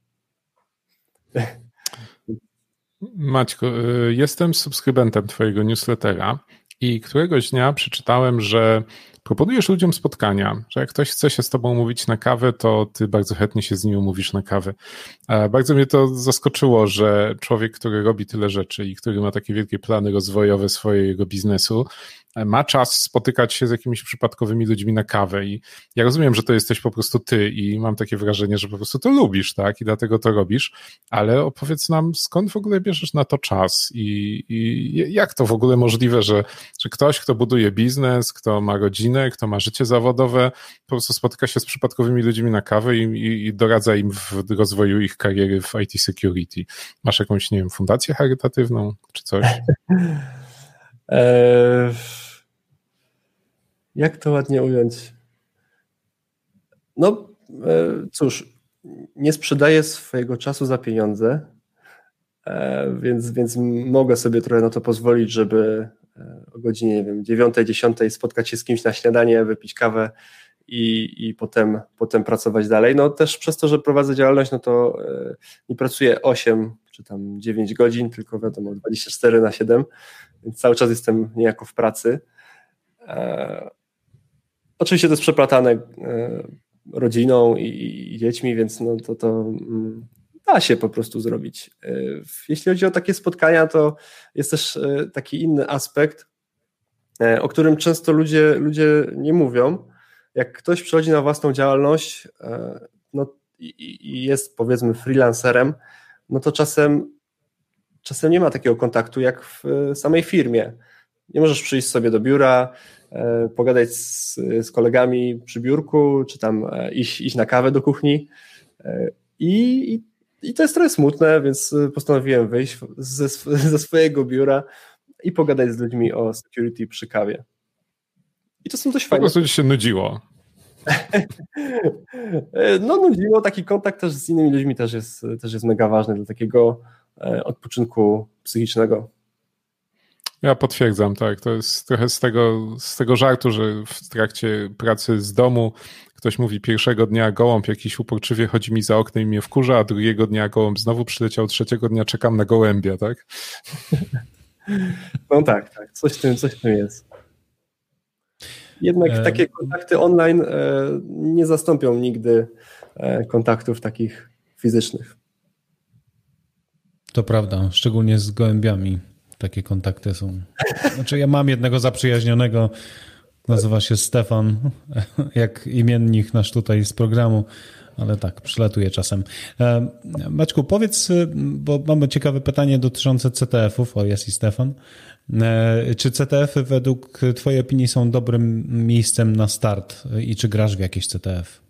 Maćku, jestem subskrybentem twojego newslettera i któregoś dnia przeczytałem, że proponujesz ludziom spotkania, że jak ktoś chce się z tobą umówić na kawę, to ty bardzo chętnie się z nim umówisz na kawę. Bardzo mnie to zaskoczyło, że człowiek, który robi tyle rzeczy i który ma takie wielkie plany rozwojowe swojego biznesu, ma czas spotykać się z jakimiś przypadkowymi ludźmi na kawę i ja rozumiem, że to jesteś po prostu ty i mam takie wrażenie, że po prostu to lubisz, tak, i dlatego to robisz, ale opowiedz nam, skąd w ogóle bierzesz na to czas i, i jak to w ogóle możliwe, że, że ktoś, kto buduje biznes, kto ma rodzinę, kto ma życie zawodowe, po prostu spotyka się z przypadkowymi ludźmi na kawę i, i, i doradza im w rozwoju ich kariery w I T security. Masz jakąś, nie wiem, fundację charytatywną czy coś? Eee, jak to ładnie ująć? No e, cóż, nie sprzedaję swojego czasu za pieniądze, e, więc, więc mogę sobie trochę na to pozwolić, żeby e, o godzinie, nie wiem, dziewiątej, dziesiątej spotkać się z kimś na śniadanie, wypić kawę i, i potem, potem pracować dalej. No też przez to, że prowadzę działalność, no to e, nie pracuję osiem czy tam dziewięć godzin, tylko wiadomo dwadzieścia cztery na siedem, więc cały czas jestem niejako w pracy. E, oczywiście to jest przeplatane e, rodziną i, i dziećmi, więc no to, to mm, da się po prostu zrobić. E, jeśli chodzi o takie spotkania, to jest też e, taki inny aspekt, e, o którym często ludzie, ludzie nie mówią. Jak ktoś przychodzi na własną działalność e, no, i, i jest powiedzmy freelancerem, no to czasem, czasem nie ma takiego kontaktu jak w samej firmie. Nie możesz przyjść sobie do biura, e, pogadać z, z kolegami przy biurku, czy tam e, iść, iść na kawę do kuchni. E, i, I to jest trochę smutne, więc postanowiłem wyjść ze, ze swojego biura i pogadać z ludźmi o security przy kawie. I to są dość fajne. Po prostu ci się nudziło. No nudziło, taki kontakt też z innymi ludźmi też jest, też jest mega ważny dla takiego odpoczynku psychicznego. Ja potwierdzam, tak. To jest trochę z tego, z tego żartu, że w trakcie pracy z domu ktoś mówi pierwszego dnia gołąb jakiś uporczywie chodzi mi za oknem i mnie wkurza, a drugiego dnia gołąb znowu przyleciał, trzeciego dnia czekam na gołębia, tak? No tak, tak. Coś w tym, coś w tym jest. Jednak e... takie kontakty online e, nie zastąpią nigdy e, kontaktów takich fizycznych. To prawda, szczególnie z gołębiami takie kontakty są. Znaczy ja mam jednego zaprzyjaźnionego, nazywa się Stefan, jak imiennik nasz tutaj z programu, ale tak, przylatuje czasem. Maćku, powiedz, bo mamy ciekawe pytanie dotyczące C T F-ów, o jest i Stefan. Czy C T F-y według twojej opinii są dobrym miejscem na start i czy grasz w jakieś C T F?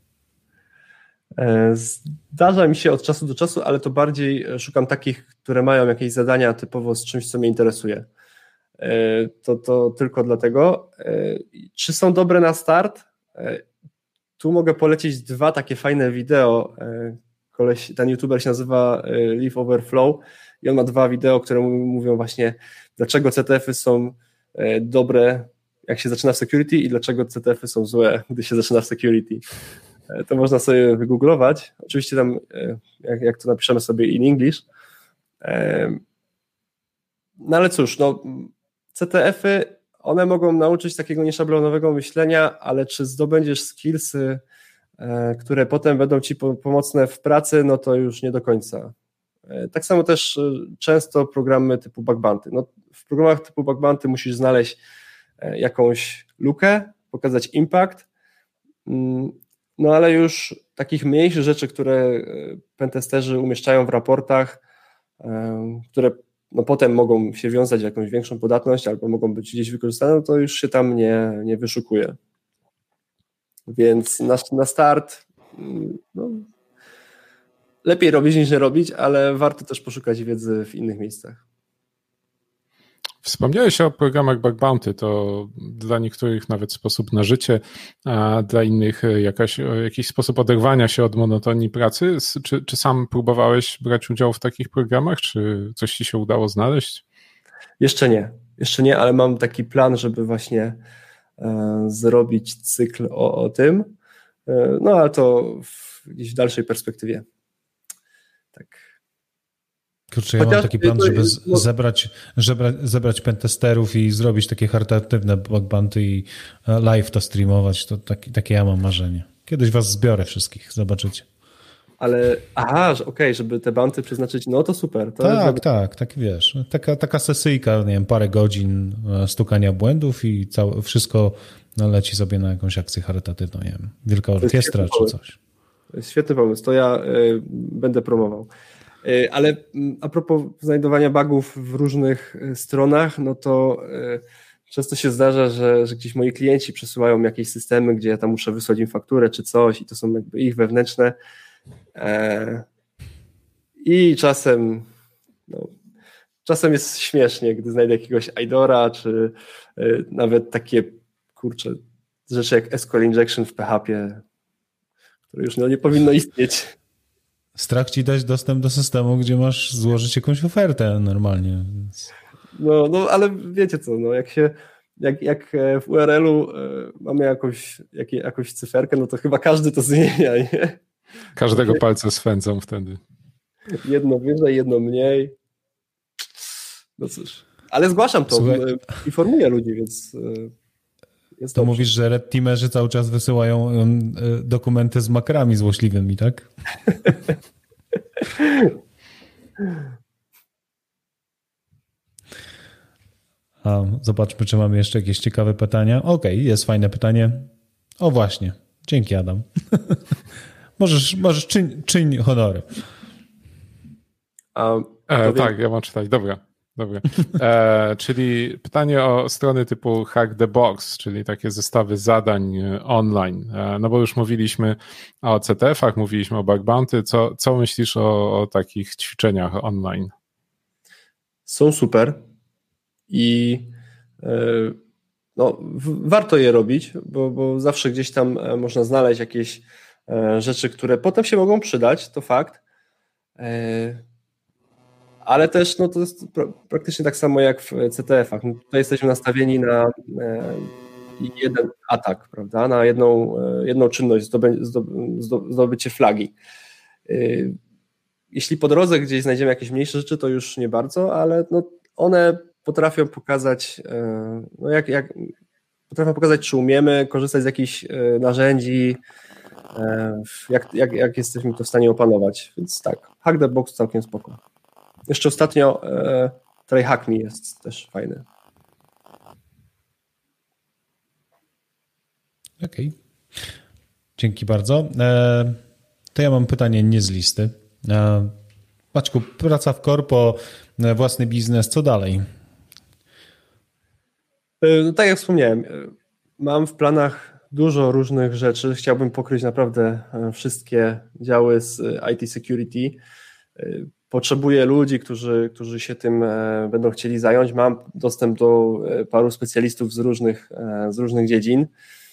Zdarza mi się od czasu do czasu, ale to bardziej szukam takich, które mają jakieś zadania typowo z czymś, co mnie interesuje. To, to tylko dlatego. Czy są dobre na start? Tu mogę polecić dwa takie fajne wideo. Koleś, ten youtuber się nazywa Live Overflow i on ma dwa wideo, które mówią właśnie, dlaczego C T F-y są dobre, jak się zaczyna w security i dlaczego C T F-y są złe, gdy się zaczyna w security. To można sobie wygooglować. Oczywiście tam, jak, jak to napiszemy sobie in English. No ale cóż, no, C T F-y, one mogą nauczyć takiego nieszablonowego myślenia, ale czy zdobędziesz skillsy, które potem będą ci pomocne w pracy, no to już nie do końca. Tak samo też często programy typu bug bounty. No, w programach typu bug bounty musisz znaleźć jakąś lukę, pokazać impact, no ale już takich mniejszych rzeczy, które pentesterzy umieszczają w raportach, które no potem mogą się wiązać w jakąś większą podatność albo mogą być gdzieś wykorzystane, no to już się tam nie, nie wyszukuje. Więc na, na start no, lepiej robić niż nie robić, ale warto też poszukać wiedzy w innych miejscach. Wspomniałeś o programach bug bounty, to dla niektórych nawet sposób na życie, a dla innych jakaś, jakiś sposób oderwania się od monotonii pracy. Czy, czy sam próbowałeś brać udział w takich programach, czy coś ci się udało znaleźć? Jeszcze nie, jeszcze nie, ale mam taki plan, żeby właśnie e, zrobić cykl o, o tym, e, no ale to w, gdzieś w dalszej perspektywie. Tak. Kurczę, ja Chociaż mam taki plan, żeby z, no... zebrać, zebrać, zebrać pentesterów i zrobić takie charytatywne bug bounty i live to streamować. To taki, takie ja mam marzenie. Kiedyś was zbiorę wszystkich, zobaczycie. Ale, aha, okej, okay, żeby te bounty przeznaczyć, no to super. To tak, żeby... tak, tak, wiesz. Taka, taka sesyjka, nie wiem, parę godzin stukania błędów i całe, wszystko leci sobie na jakąś akcję charytatywną, nie wiem, Wielka Orkiestra czy coś. To jest świetny pomysł, to ja y, będę promował. Y, ale a propos znajdowania bugów w różnych stronach, no to y, często się zdarza, że, że gdzieś moi klienci przesyłają mi jakieś systemy, gdzie ja tam muszę wysłać im fakturę czy coś i to są jakby ich wewnętrzne. E, I czasem no, czasem jest śmiesznie, gdy znajdę jakiegoś Idora, czy y, nawet takie, kurczę, rzeczy jak S Q L injection w P H P, które już no, nie powinno istnieć. Strach ci dać dostęp do systemu, gdzie masz złożyć jakąś ofertę normalnie. Więc... No, no, ale wiecie co, no, jak się jak, jak w U R L-u y, mamy jakąś, jak, jakąś cyferkę, no to chyba każdy to zmienia, nie? Każdego palca swędzą wtedy. Jedno wyżej, jedno mniej. No cóż. Ale zgłaszam to, Słuchaj, informuję ludzi, więc jest to dobrze. Mówisz, że red teamerzy cały czas wysyłają dokumenty z makrami złośliwymi, tak? A, zobaczmy, czy mamy jeszcze jakieś ciekawe pytania. Okej, okay, jest fajne pytanie. O właśnie, dzięki Adam. Możesz, możesz czyń, czyń honory. A, e, tak, ja mam czytać. Dobra. dobra. E, czyli pytanie o strony typu Hack the Box, czyli takie zestawy zadań online. E, no bo już mówiliśmy o C T F-ach, mówiliśmy o bug bounty. Co, co myślisz o, o takich ćwiczeniach online? Są super i e, no, w, warto je robić, bo, bo zawsze gdzieś tam można znaleźć jakieś rzeczy, które potem się mogą przydać, to fakt, ale też no, to jest praktycznie tak samo jak w C T F-ach. No, tutaj jesteśmy nastawieni na jeden atak, prawda, na jedną, jedną czynność, zdoby, zdobycie flagi. Jeśli po drodze gdzieś znajdziemy jakieś mniejsze rzeczy, to już nie bardzo, ale no, one potrafią pokazać, no jak, jak, potrafią pokazać, czy umiemy korzystać z jakichś narzędzi, Jak, jak, jak jesteśmy to w stanie opanować. Więc tak, Hack the Box całkiem spoko. Jeszcze ostatnio e, Try Hack Me jest też fajny. Okej. Okay. Dzięki bardzo. E, to ja mam pytanie nie z listy. E, Maćku, praca w korpo, własny biznes, co dalej? E, no tak jak wspomniałem, mam w planach dużo różnych rzeczy. Chciałbym pokryć naprawdę wszystkie działy z I T security. Potrzebuję ludzi, którzy, którzy się tym będą chcieli zająć. Mam dostęp do paru specjalistów z różnych, z różnych dziedzin,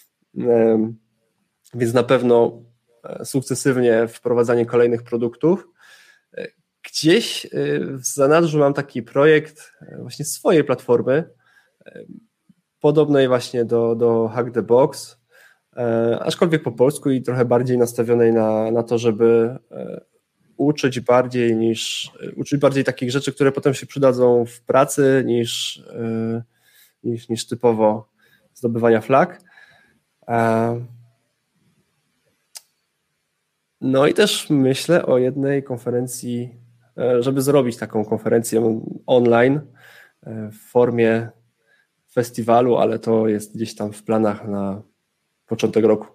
więc na pewno sukcesywnie wprowadzanie kolejnych produktów. Gdzieś w zanadrzu mam taki projekt właśnie swojej platformy, podobnej właśnie do, do Hack the Box, aczkolwiek po polsku i trochę bardziej nastawionej na, na to, żeby uczyć bardziej niż uczyć bardziej takich rzeczy, które potem się przydadzą w pracy niż, niż, niż typowo zdobywania flag. No i też myślę o jednej konferencji, żeby zrobić taką konferencję online w formie festiwalu, ale to jest gdzieś tam w planach na początek roku.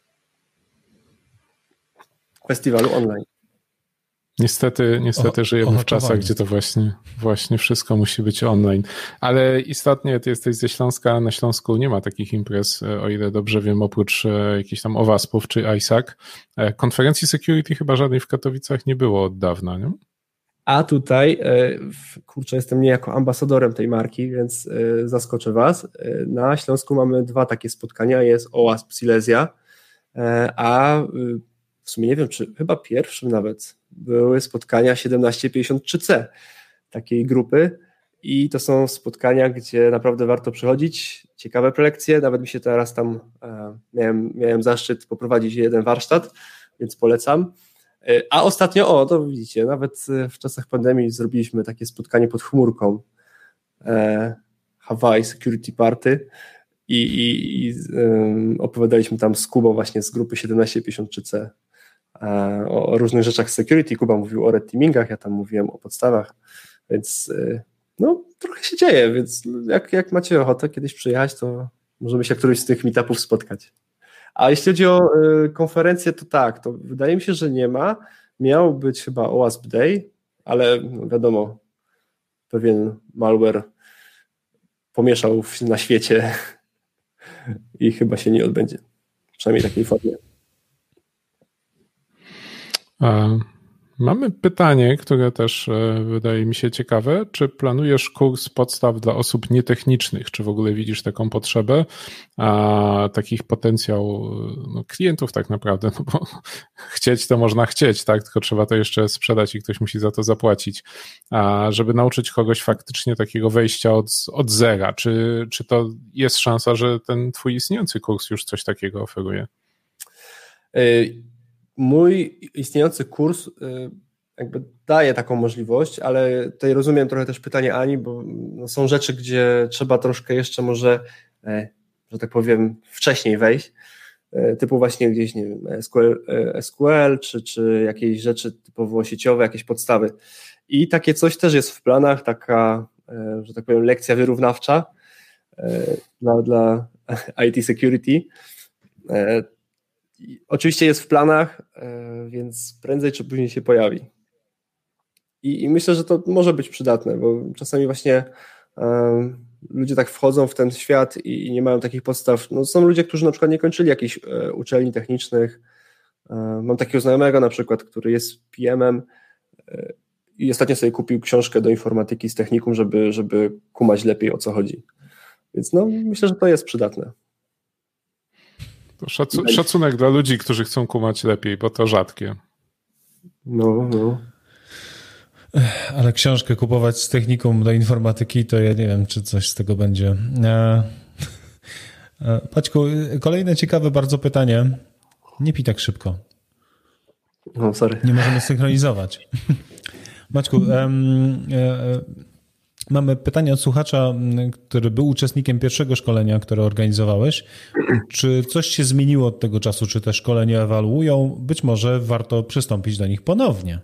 Festiwalu online. Niestety, niestety o, żyjemy w czasach, gdzie to właśnie, właśnie wszystko musi być online. Ale istotnie ty jesteś ze Śląska, na Śląsku nie ma takich imprez, o ile dobrze wiem, oprócz jakichś tam owaspów czy I S A C. Konferencji security chyba żadnej w Katowicach nie było od dawna, nie? A tutaj, kurczę, jestem niejako ambasadorem tej marki, więc zaskoczę was. Na Śląsku mamy dwa takie spotkania, jest OWASP Silesia, a w sumie nie wiem, czy chyba pierwszym nawet były spotkania siedemnaście pięćdziesiąt trzy C takiej grupy i to są spotkania, gdzie naprawdę warto przychodzić, ciekawe prelekcje, nawet mi się teraz tam, miałem, miałem zaszczyt poprowadzić jeden warsztat, więc polecam. A ostatnio, o, to widzicie, nawet w czasach pandemii zrobiliśmy takie spotkanie pod chmurką e, Hawaii Security Party i, i, i um, opowiadaliśmy tam z Kubą właśnie z grupy siedemnaście pięćdziesiąt trzy C e, o, o różnych rzeczach security. Kuba mówił o red teamingach, ja tam mówiłem o podstawach, więc e, no trochę się dzieje, więc jak, jak macie ochotę kiedyś przyjechać, to możemy się któryś z tych meetupów spotkać. A jeśli chodzi o y, konferencję, to tak, to wydaje mi się, że nie ma. Miał być chyba O A S P Day, ale no wiadomo, pewien malware pomieszał w, na świecie i chyba się nie odbędzie. Przynajmniej w takiej formie. A mamy pytanie, które też wydaje mi się ciekawe. Czy planujesz kurs podstaw dla osób nietechnicznych? Czy w ogóle widzisz taką potrzebę? A takich potencjał no, klientów tak naprawdę, no bo chcieć to można chcieć, tak? Tylko trzeba to jeszcze sprzedać i ktoś musi za to zapłacić. A żeby nauczyć kogoś faktycznie takiego wejścia od, od zera, czy, czy to jest szansa, że ten twój istniejący kurs już coś takiego oferuje? Y- Mój istniejący kurs jakby daje taką możliwość, ale tutaj rozumiem trochę też pytanie Ani, bo są rzeczy, gdzie trzeba troszkę jeszcze może, że tak powiem, wcześniej wejść, typu właśnie gdzieś, nie wiem, S Q L, S Q L czy, czy jakieś rzeczy typowo sieciowe, jakieś podstawy. I takie coś też jest w planach, taka, że tak powiem, lekcja wyrównawcza dla, dla I T security. Oczywiście jest w planach, więc prędzej czy później się pojawi. I, i myślę, że to może być przydatne, bo czasami właśnie um, ludzie tak wchodzą w ten świat i, i nie mają takich podstaw. No, są ludzie, którzy na przykład nie kończyli jakichś e, uczelni technicznych. E, mam takiego znajomego na przykład, który jest P M-em e, i ostatnio sobie kupił książkę do informatyki z technikum, żeby, żeby kumać lepiej, o co chodzi. Więc no, myślę, że to jest przydatne. To szacu- szacunek dla ludzi, którzy chcą kumać lepiej, bo to rzadkie. No, no. Ale książkę kupować z technikum do informatyki, to ja nie wiem, czy coś z tego będzie. Paćku, kolejne ciekawe bardzo pytanie. Nie pij tak szybko. No, sorry. Nie możemy synchronizować. Maćku, um, um, mamy pytanie od słuchacza, który był uczestnikiem pierwszego szkolenia, które organizowałeś. Czy coś się zmieniło od tego czasu? Czy te szkolenia ewaluują? Być może warto przystąpić do nich ponownie.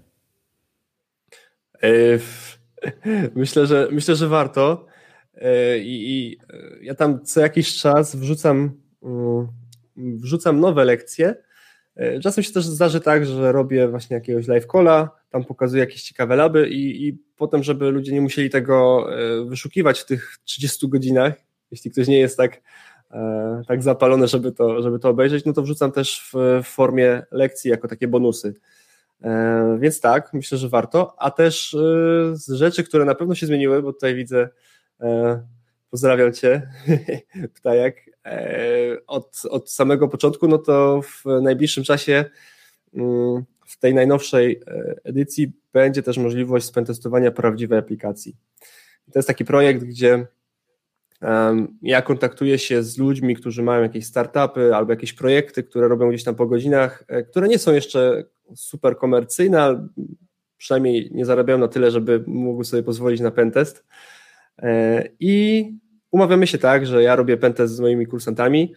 Myślę, że, myślę, że warto. I, i ja tam co jakiś czas wrzucam, wrzucam nowe lekcje. Czasem się też zdarzy tak, że robię właśnie jakiegoś live calla, tam pokazuję jakieś ciekawe laby i, i potem, żeby ludzie nie musieli tego wyszukiwać w tych trzydziestu godzinach, jeśli ktoś nie jest tak, tak zapalony, żeby to, żeby to obejrzeć, no to wrzucam też w formie lekcji jako takie bonusy. Więc tak, myślę, że warto, a też z rzeczy, które na pewno się zmieniły, bo tutaj widzę, pozdrawiam Cię, Ptajak, od, od samego początku, no to w najbliższym czasie w tej najnowszej edycji będzie też możliwość spentestowania prawdziwej aplikacji. To jest taki projekt, gdzie ja kontaktuję się z ludźmi, którzy mają jakieś startupy albo jakieś projekty, które robią gdzieś tam po godzinach, które nie są jeszcze super komercyjne, ale przynajmniej nie zarabiają na tyle, żeby mogły sobie pozwolić na pentest. I umawiamy się tak, że ja robię pentest z moimi kursantami.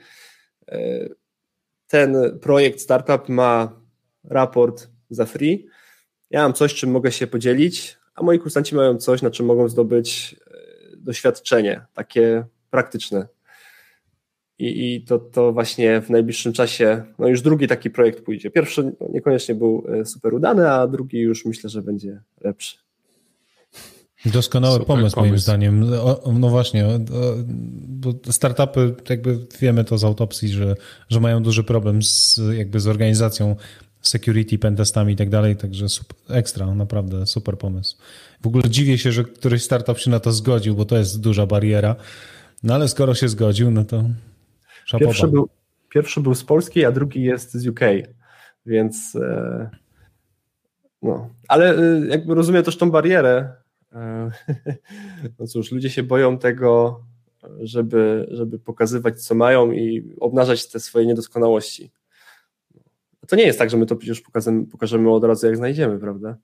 Ten projekt startup ma raport za free. Ja mam coś, czym mogę się podzielić, a moi kursanci mają coś, na czym mogą zdobyć doświadczenie, takie praktyczne. I, i to, to właśnie w najbliższym czasie, no już drugi taki projekt pójdzie. Pierwszy no niekoniecznie był super udany, a drugi już myślę, że będzie lepszy. Doskonały Super pomysł, pomysł moim zdaniem. O, no właśnie, o, bo startupy, jakby wiemy to z autopsji, że, że mają duży problem z, jakby z organizacją security, pentestami i tak dalej, także super, ekstra, naprawdę super pomysł. W ogóle dziwię się, że któryś startup się na to zgodził, bo to jest duża bariera, no ale skoro się zgodził, no to szapoba. Pierwszy był, pierwszy był z Polski, a drugi jest z U K, więc e, no, ale e, jakby rozumiem też tą barierę. E, no cóż, ludzie się boją tego, żeby, żeby pokazywać, co mają i obnażać te swoje niedoskonałości. to nie jest tak, że my to przecież pokażemy, pokażemy od razu, jak znajdziemy, prawda?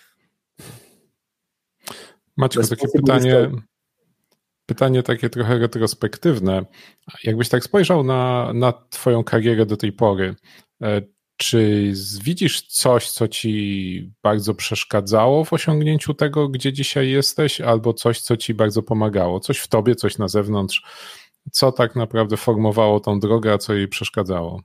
Maciek, takie pytanie, pytanie takie trochę retrospektywne. Jakbyś tak spojrzał na, na twoją karierę do tej pory, czy widzisz coś, co ci bardzo przeszkadzało w osiągnięciu tego, gdzie dzisiaj jesteś, albo coś, co ci bardzo pomagało? Coś w tobie, coś na zewnątrz? Co tak naprawdę formowało tą drogę, a co jej przeszkadzało?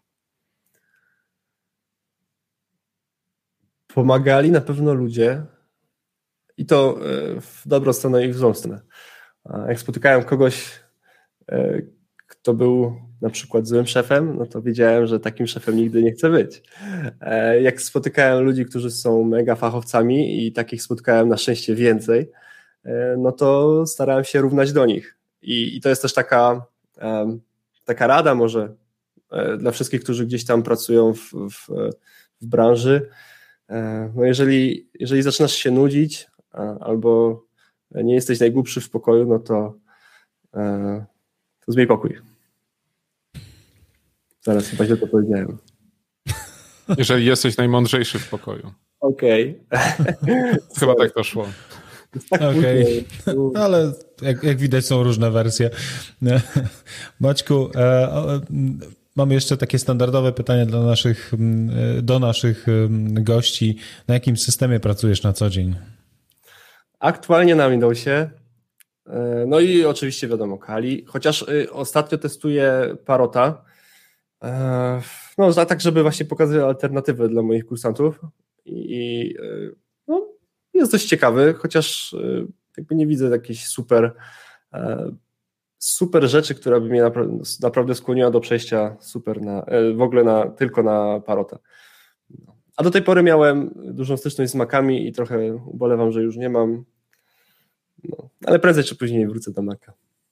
Pomagali na pewno ludzie i to w dobrą stronę i w złą stronę. Jak spotykałem kogoś, kto był na przykład złym szefem, no to wiedziałem, że takim szefem nigdy nie chcę być. Jak spotykałem ludzi, którzy są mega fachowcami i takich spotkałem na szczęście więcej, no to starałem się równać do nich. I, i to jest też taka, taka rada może dla wszystkich, którzy gdzieś tam pracują w, w, w branży. No jeżeli, jeżeli zaczynasz się nudzić albo nie jesteś najgłupszy w pokoju, no to, to zmień pokój. Zaraz chyba źle to powiedziałem. Jeżeli jesteś najmądrzejszy w pokoju. Okej. Okay. Chyba tak to szło. Tak Okej, okay. Ale jak, jak widać są różne wersje. Maćku, e, e, mamy jeszcze takie standardowe pytanie dla naszych, do naszych gości. Na jakim systemie pracujesz na co dzień? Aktualnie na Windowsie. No i oczywiście wiadomo Kali, chociaż ostatnio testuję Parrota. No tak, żeby właśnie pokazać alternatywę dla moich kursantów. I no, jest dość ciekawy, chociaż jakby nie widzę jakiejś super super rzeczy, która by mnie naprawdę, naprawdę skłoniła do przejścia super na, w ogóle na, tylko na Parrota. A do tej pory miałem dużą styczność z Macami i trochę ubolewam, że już nie mam. No, ale prędzej czy później wrócę do Maca.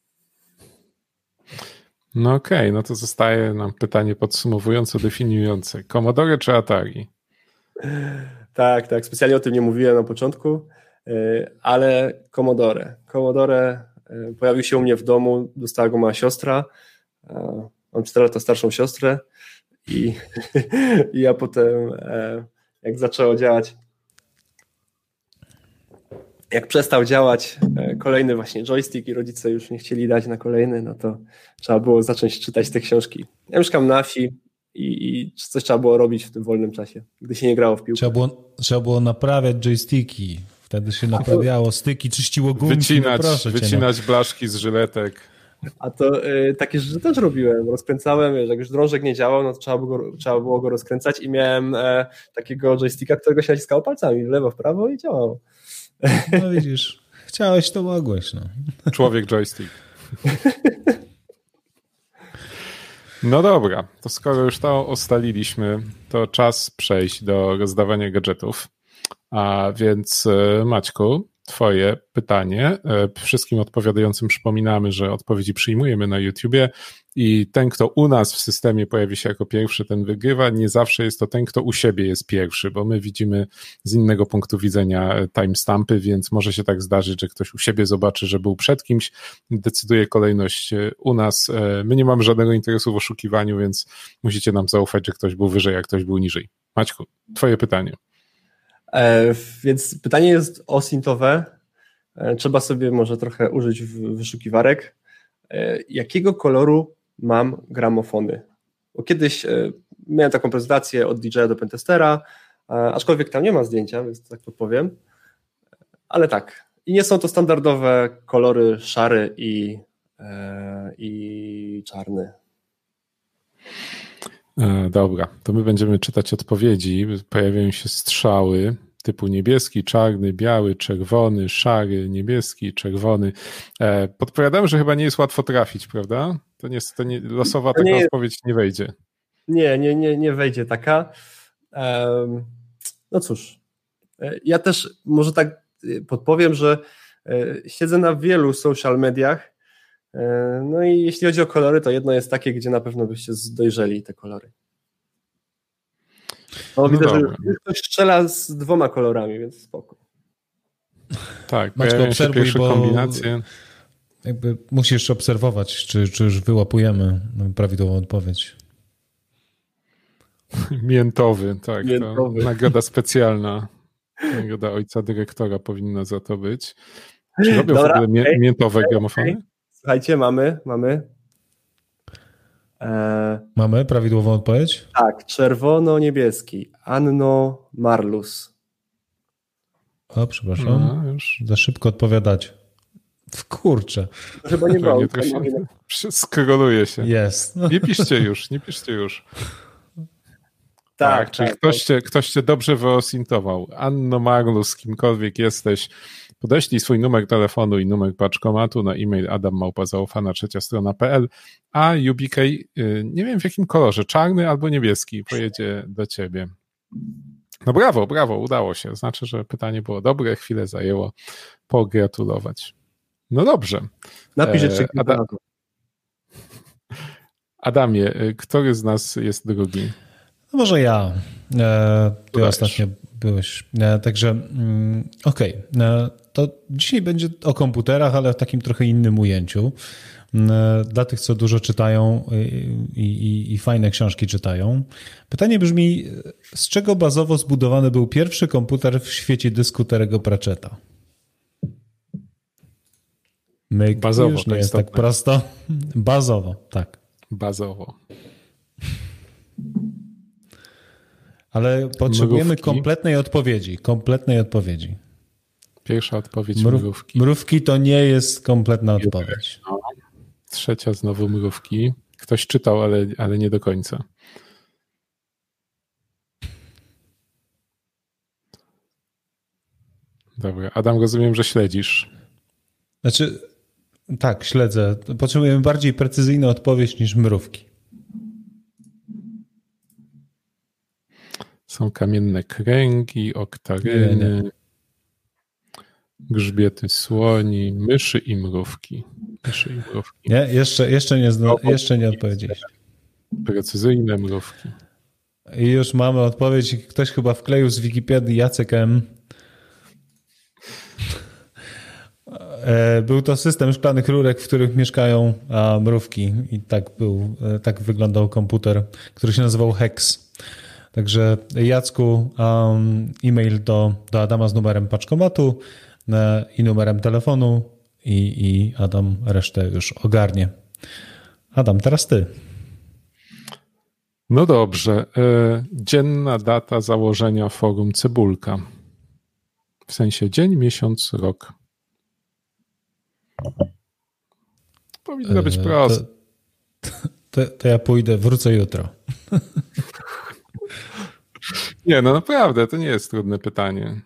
No okej, okay, no to zostaje nam pytanie podsumowujące, definiujące. Commodore czy Atari? Tak, tak. Specjalnie o tym nie mówiłem na początku, ale Commodore. Commodore pojawił się u mnie w domu, dostała go moja siostra. Mam cztery lata starszą siostrę i, i ja potem, jak zaczęło działać, jak przestał działać kolejny właśnie joystick i rodzice już nie chcieli dać na kolejny, no to trzeba było zacząć czytać te książki. Ja mieszkam na wsi i, i coś trzeba było robić w tym wolnym czasie, gdy się nie grało w piłkę. Trzeba było, trzeba było naprawiać joysticki. Wtedy się naprawiało styki, czyściło gumki. Wycinać, no proszę wycinać cię, no. blaszki z żyletek. A to y, takie rzeczy też robiłem. Rozkręcałem, wiesz, jak już drążek nie działał, no to trzeba było go, trzeba było go rozkręcać i miałem e, takiego joysticka, którego się naciskało palcami w lewo, w prawo i działało. No widzisz, chciałeś, to mogłeś. No. Człowiek joystick. No dobra, to skoro już to ustaliliśmy, to czas przejść do rozdawania gadżetów. A więc Maćku, twoje pytanie. Wszystkim odpowiadającym przypominamy, że odpowiedzi przyjmujemy na YouTubie i ten, kto u nas w systemie pojawi się jako pierwszy, ten wygrywa. Nie zawsze jest to ten, kto u siebie jest pierwszy, bo my widzimy z innego punktu widzenia timestampy, więc może się tak zdarzyć, że ktoś u siebie zobaczy, że był przed kimś, decyduje kolejność u nas. My nie mamy żadnego interesu w oszukiwaniu, więc musicie nam zaufać, że ktoś był wyżej, a ktoś był niżej. Maćku, twoje pytanie. E, więc pytanie jest osintowe. E, trzeba sobie może trochę użyć wyszukiwarek. E, jakiego koloru mam gramofony? Bo kiedyś e, miałem taką prezentację od D J a do Pentestera, e, aczkolwiek tam nie ma zdjęcia, więc tak podpowiem. Ale tak. I nie są to standardowe kolory szary i, e, i czarny. Dobra, to my będziemy czytać odpowiedzi. Pojawiają się strzały typu niebieski, czarny, biały, czerwony, szary, niebieski, czerwony. Podpowiadam, że chyba nie jest łatwo trafić, prawda? To nie, to nie losowa to taka nie odpowiedź nie wejdzie. Nie, nie, nie, nie wejdzie taka. No cóż, ja też może tak podpowiem, że siedzę na wielu social mediach. No i jeśli chodzi o kolory, to jedno jest takie, gdzie na pewno byście dojrzeli te kolory. No, no widzę, dobra. Że ktoś strzela z dwoma kolorami, więc spoko. Tak, Maćko, obserwuj, pierwsze bo kombinacje. Jakby musisz obserwować, czy, czy już wyłapujemy prawidłową odpowiedź. Miętowy, tak. Miętowy. To nagroda specjalna. Nagroda ojca dyrektora powinna za to być. Czy robią Dobra, w ogóle okay, miętowe okay, gramofony? Okay. Słuchajcie, mamy, mamy. E... Mamy prawidłową odpowiedź? Tak, czerwono-niebieski. Anno Marlus. O, przepraszam. No, już. Za szybko odpowiadać. W kurczę. Chyba nie było. Skroluje się. Jest. Nie piszcie już, nie piszcie już. Tak, tak, czyli tak, ktoś, tak. Cię, ktoś cię dobrze wyosintował. Anno Marlus, kimkolwiek jesteś, podeślij swój numer telefonu i numer paczkomatu na e-mail adam małpa zaufana trzecia strona kropka p l, a U B K, nie wiem w jakim kolorze, czarny albo niebieski, pojedzie do ciebie. No brawo, brawo, udało się. Znaczy, że pytanie było dobre, chwilę zajęło. Pogratulować. No dobrze. Napisz jeszcze kilka Adam, Adamie, który z nas jest drugi? No może ja. E, ty Dajesz. ostatnio byłeś. E, także mm, okej. Okay. To dzisiaj będzie o komputerach, ale w takim trochę innym ujęciu. E, dla tych, co dużo czytają i, i, i fajne książki czytają. Pytanie brzmi, z czego bazowo zbudowany był pierwszy komputer w świecie dysku Terry'ego Pratchetta? Myk, Bazowo, już nie to jest istotne. tak prosto. Bazowo, tak. Bazowo. Ale potrzebujemy Mrówki. kompletnej odpowiedzi. Kompletnej odpowiedzi. Pierwsza odpowiedź Mrów, mrówki. mrówki to nie jest kompletna odpowiedź. No. Trzecia znowu mrówki. Ktoś czytał, ale, ale nie do końca. Dobra, Adam, rozumiem, że śledzisz. Znaczy, tak, śledzę. Potrzebujemy bardziej precyzyjną odpowiedź niż mrówki. Są kamienne kręgi, oktaryny, Nie, nie. grzbiety słoni, myszy i mrówki. Myszy i mrówki. Nie, jeszcze, jeszcze, nie, zna, jeszcze nie odpowiedzieliśmy. Precyzyjne mrówki. I już mamy odpowiedź. Ktoś chyba wkleił z Wikipedii Jacek M. Był to system szklanych rurek, w których mieszkają a, mrówki. I tak był, tak wyglądał komputer, który się nazywał Hex. Także Jacku, um, e-mail do, do Adama z numerem paczkomatu e, i numerem telefonu i, i Adam resztę już ogarnie. Adam, teraz ty. No dobrze. E, dzienna data założenia forum Cebulka. W sensie dzień, miesiąc, rok. Powinno być E, proste. To, to, to ja pójdę, wrócę jutro. Nie, no naprawdę, to nie jest trudne pytanie.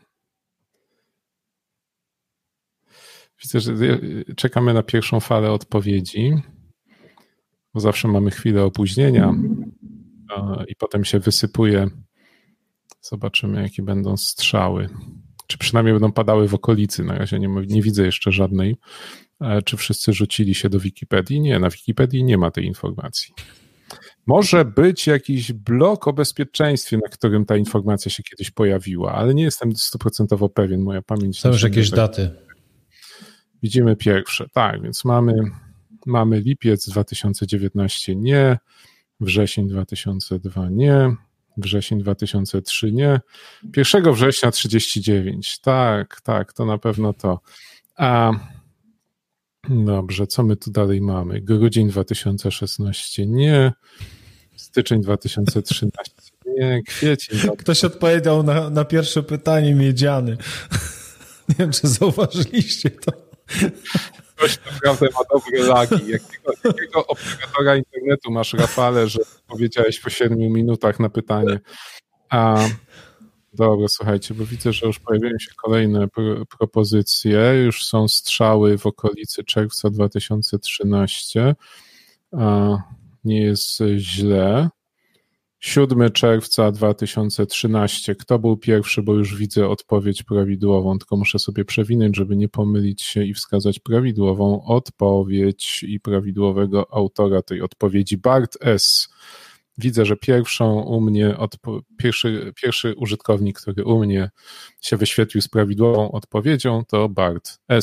Widzę, że czekamy na pierwszą falę odpowiedzi, bo zawsze mamy chwilę opóźnienia i potem się wysypuje. Zobaczymy, jakie będą strzały. Czy przynajmniej będą padały w okolicy. Na razie nie, nie widzę jeszcze żadnej. Czy wszyscy rzucili się do Wikipedii? Nie, na Wikipedii nie ma tej informacji. Może być jakiś blok o bezpieczeństwie, na którym ta informacja się kiedyś pojawiła, ale nie jestem stuprocentowo pewien, moja pamięć... Są już jakieś tak. daty. Widzimy pierwsze, tak, więc mamy, mamy lipiec dwa tysiące dziewiętnasty nie, wrzesień dwa tysiące drugi nie, wrzesień dwa tysiące trzeci nie, pierwszego września trzydzieści dziewięć, tak, tak, to na pewno to. A dobrze, co my tu dalej mamy? Grudzień dwa tysiące szesnasty nie, styczeń dwa tysiące trzynasty nie, kwiecień. Ktoś odpowiedział na, na pierwsze pytanie miedziany. Nie wiem, czy zauważyliście to. Ktoś naprawdę ma dobre lagi. Jakiego, jakiego operatora internetu masz, Rafale, że powiedziałeś po siedmiu minutach na pytanie? A, dobra, słuchajcie, bo widzę, że już pojawiają się kolejne pro, propozycje. Już są strzały w okolicy czerwca dwa tysiące trzynastego. A, nie jest źle. siódmego czerwca dwa tysiące trzynastego. Kto był pierwszy, bo już widzę odpowiedź prawidłową, tylko muszę sobie przewinąć, żeby nie pomylić się i wskazać prawidłową odpowiedź i prawidłowego autora tej odpowiedzi. Bart S. Widzę, że pierwszą u mnie, odpo- pierwszy, pierwszy użytkownik, który u mnie się wyświetlił z prawidłową odpowiedzią, to Bart S.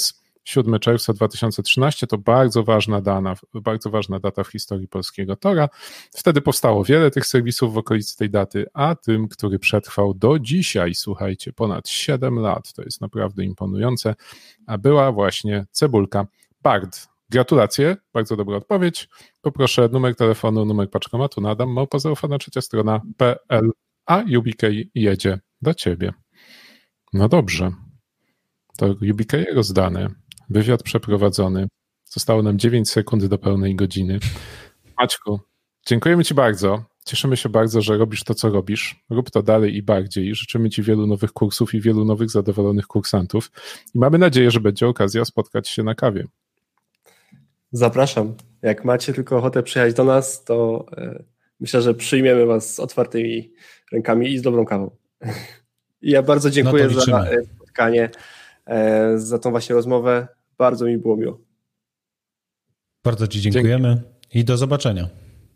siódmego czerwca dwa tysiące trzynastego to bardzo ważna dana, bardzo ważna data w historii polskiego Tora. Wtedy powstało wiele tych serwisów w okolicy tej daty, a tym, który przetrwał do dzisiaj, słuchajcie, ponad siedem lat, to jest naprawdę imponujące, a była właśnie Cebulka. Bard, gratulacje, bardzo dobra odpowiedź. Poproszę numer telefonu, numer paczkomatu nadam, małpa zaufana trzecia strona P L, a U B K jedzie do ciebie. No dobrze, to U B K rozdane, wywiad przeprowadzony, zostało nam dziewięć sekund do pełnej godziny. Maćku, dziękujemy ci bardzo, cieszymy się bardzo, że robisz to, co robisz, rób to dalej i bardziej, życzymy ci wielu nowych kursów i wielu nowych zadowolonych kursantów i mamy nadzieję, że będzie okazja spotkać się na kawie. Zapraszam. Jak macie tylko ochotę przyjechać do nas, to e, myślę, że przyjmiemy was z otwartymi rękami i z dobrą kawą. I ja bardzo dziękuję no za spotkanie, e, za tą właśnie rozmowę. Bardzo mi było miło. Bardzo ci dziękujemy. Dzięki. I do zobaczenia.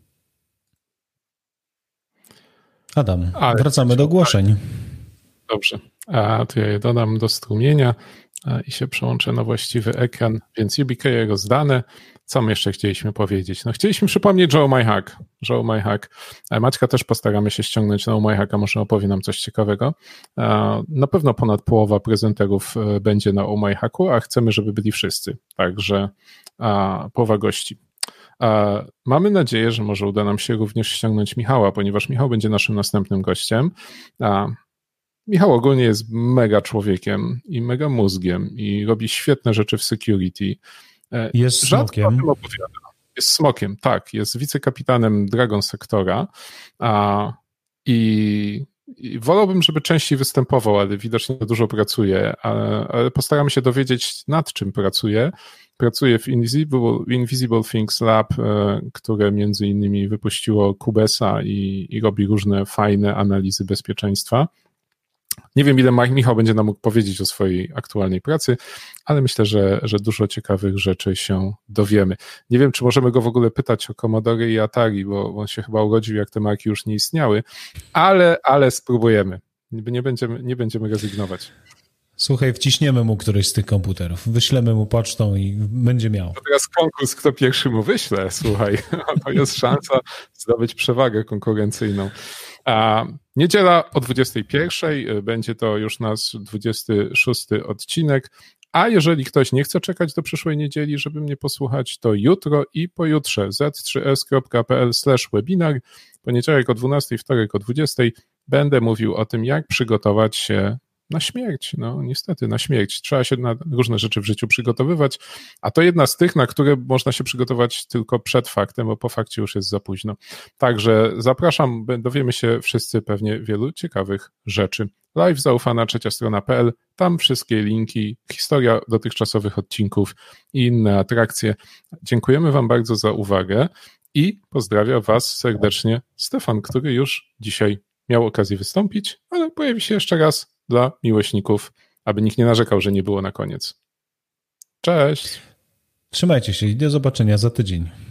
Adam, Ale wracamy do ogłoszeń. Dobrze, a to ja je dodam do strumienia i się przełączę na właściwy ekran, więc U B K rozdane. Co my jeszcze chcieliśmy powiedzieć? No chcieliśmy przypomnieć, że Oh My Hack, że Oh My Hack. Maćka też postaramy się ściągnąć na Oh My Hack, a może opowie nam coś ciekawego. Na pewno ponad połowa prezenterów będzie na Oh My Hacku, a chcemy, żeby byli wszyscy, także połowa gości. Mamy nadzieję, że może uda nam się również ściągnąć Michała, ponieważ Michał będzie naszym następnym gościem. Michał ogólnie jest mega człowiekiem i mega mózgiem i robi świetne rzeczy w security. Jest Rzadko smokiem. Jest smokiem, tak. Jest wicekapitanem Dragon Sektora a, i, i wolałbym, żeby częściej występował, ale widocznie dużo pracuje, ale, ale postaramy się dowiedzieć, nad czym pracuje. Pracuje w Invisible, Invisible Things Lab, które między innymi wypuściło Kubesa i, i robi różne fajne analizy bezpieczeństwa. Nie wiem, ile Michał będzie nam mógł powiedzieć o swojej aktualnej pracy, ale myślę, że, że dużo ciekawych rzeczy się dowiemy. Nie wiem, czy możemy go w ogóle pytać o Commodore i Atari, bo on się chyba urodził, jak te marki już nie istniały, ale, ale spróbujemy. Nie będziemy, nie będziemy rezygnować. Słuchaj, wciśniemy mu któryś z tych komputerów, wyślemy mu pocztą i będzie miał. To teraz konkurs, kto pierwszy mu wyśle, słuchaj, to jest szansa zdobyć przewagę konkurencyjną. A niedziela o dwudziestej pierwszej, będzie to już nasz dwudziesty szósty odcinek, a jeżeli ktoś nie chce czekać do przyszłej niedzieli, żeby mnie posłuchać, to jutro i pojutrze z trzy s kropka p l slash webinar, poniedziałek o dwunastej, wtorek o dwudziestej będę mówił o tym, jak przygotować się na śmierć, no niestety na śmierć. Trzeba się na różne rzeczy w życiu przygotowywać, a to jedna z tych, na które można się przygotować tylko przed faktem, bo po fakcie już jest za późno. Także zapraszam, dowiemy się wszyscy pewnie wielu ciekawych rzeczy. Live zaufana trzecia strona kropka p l, tam wszystkie linki, historia dotychczasowych odcinków i inne atrakcje. Dziękujemy wam bardzo za uwagę i pozdrawiam was serdecznie Stefan, który już dzisiaj miał okazję wystąpić, ale pojawi się jeszcze raz dla miłośników, aby nikt nie narzekał, że nie było na koniec. Cześć! Trzymajcie się i do zobaczenia za tydzień.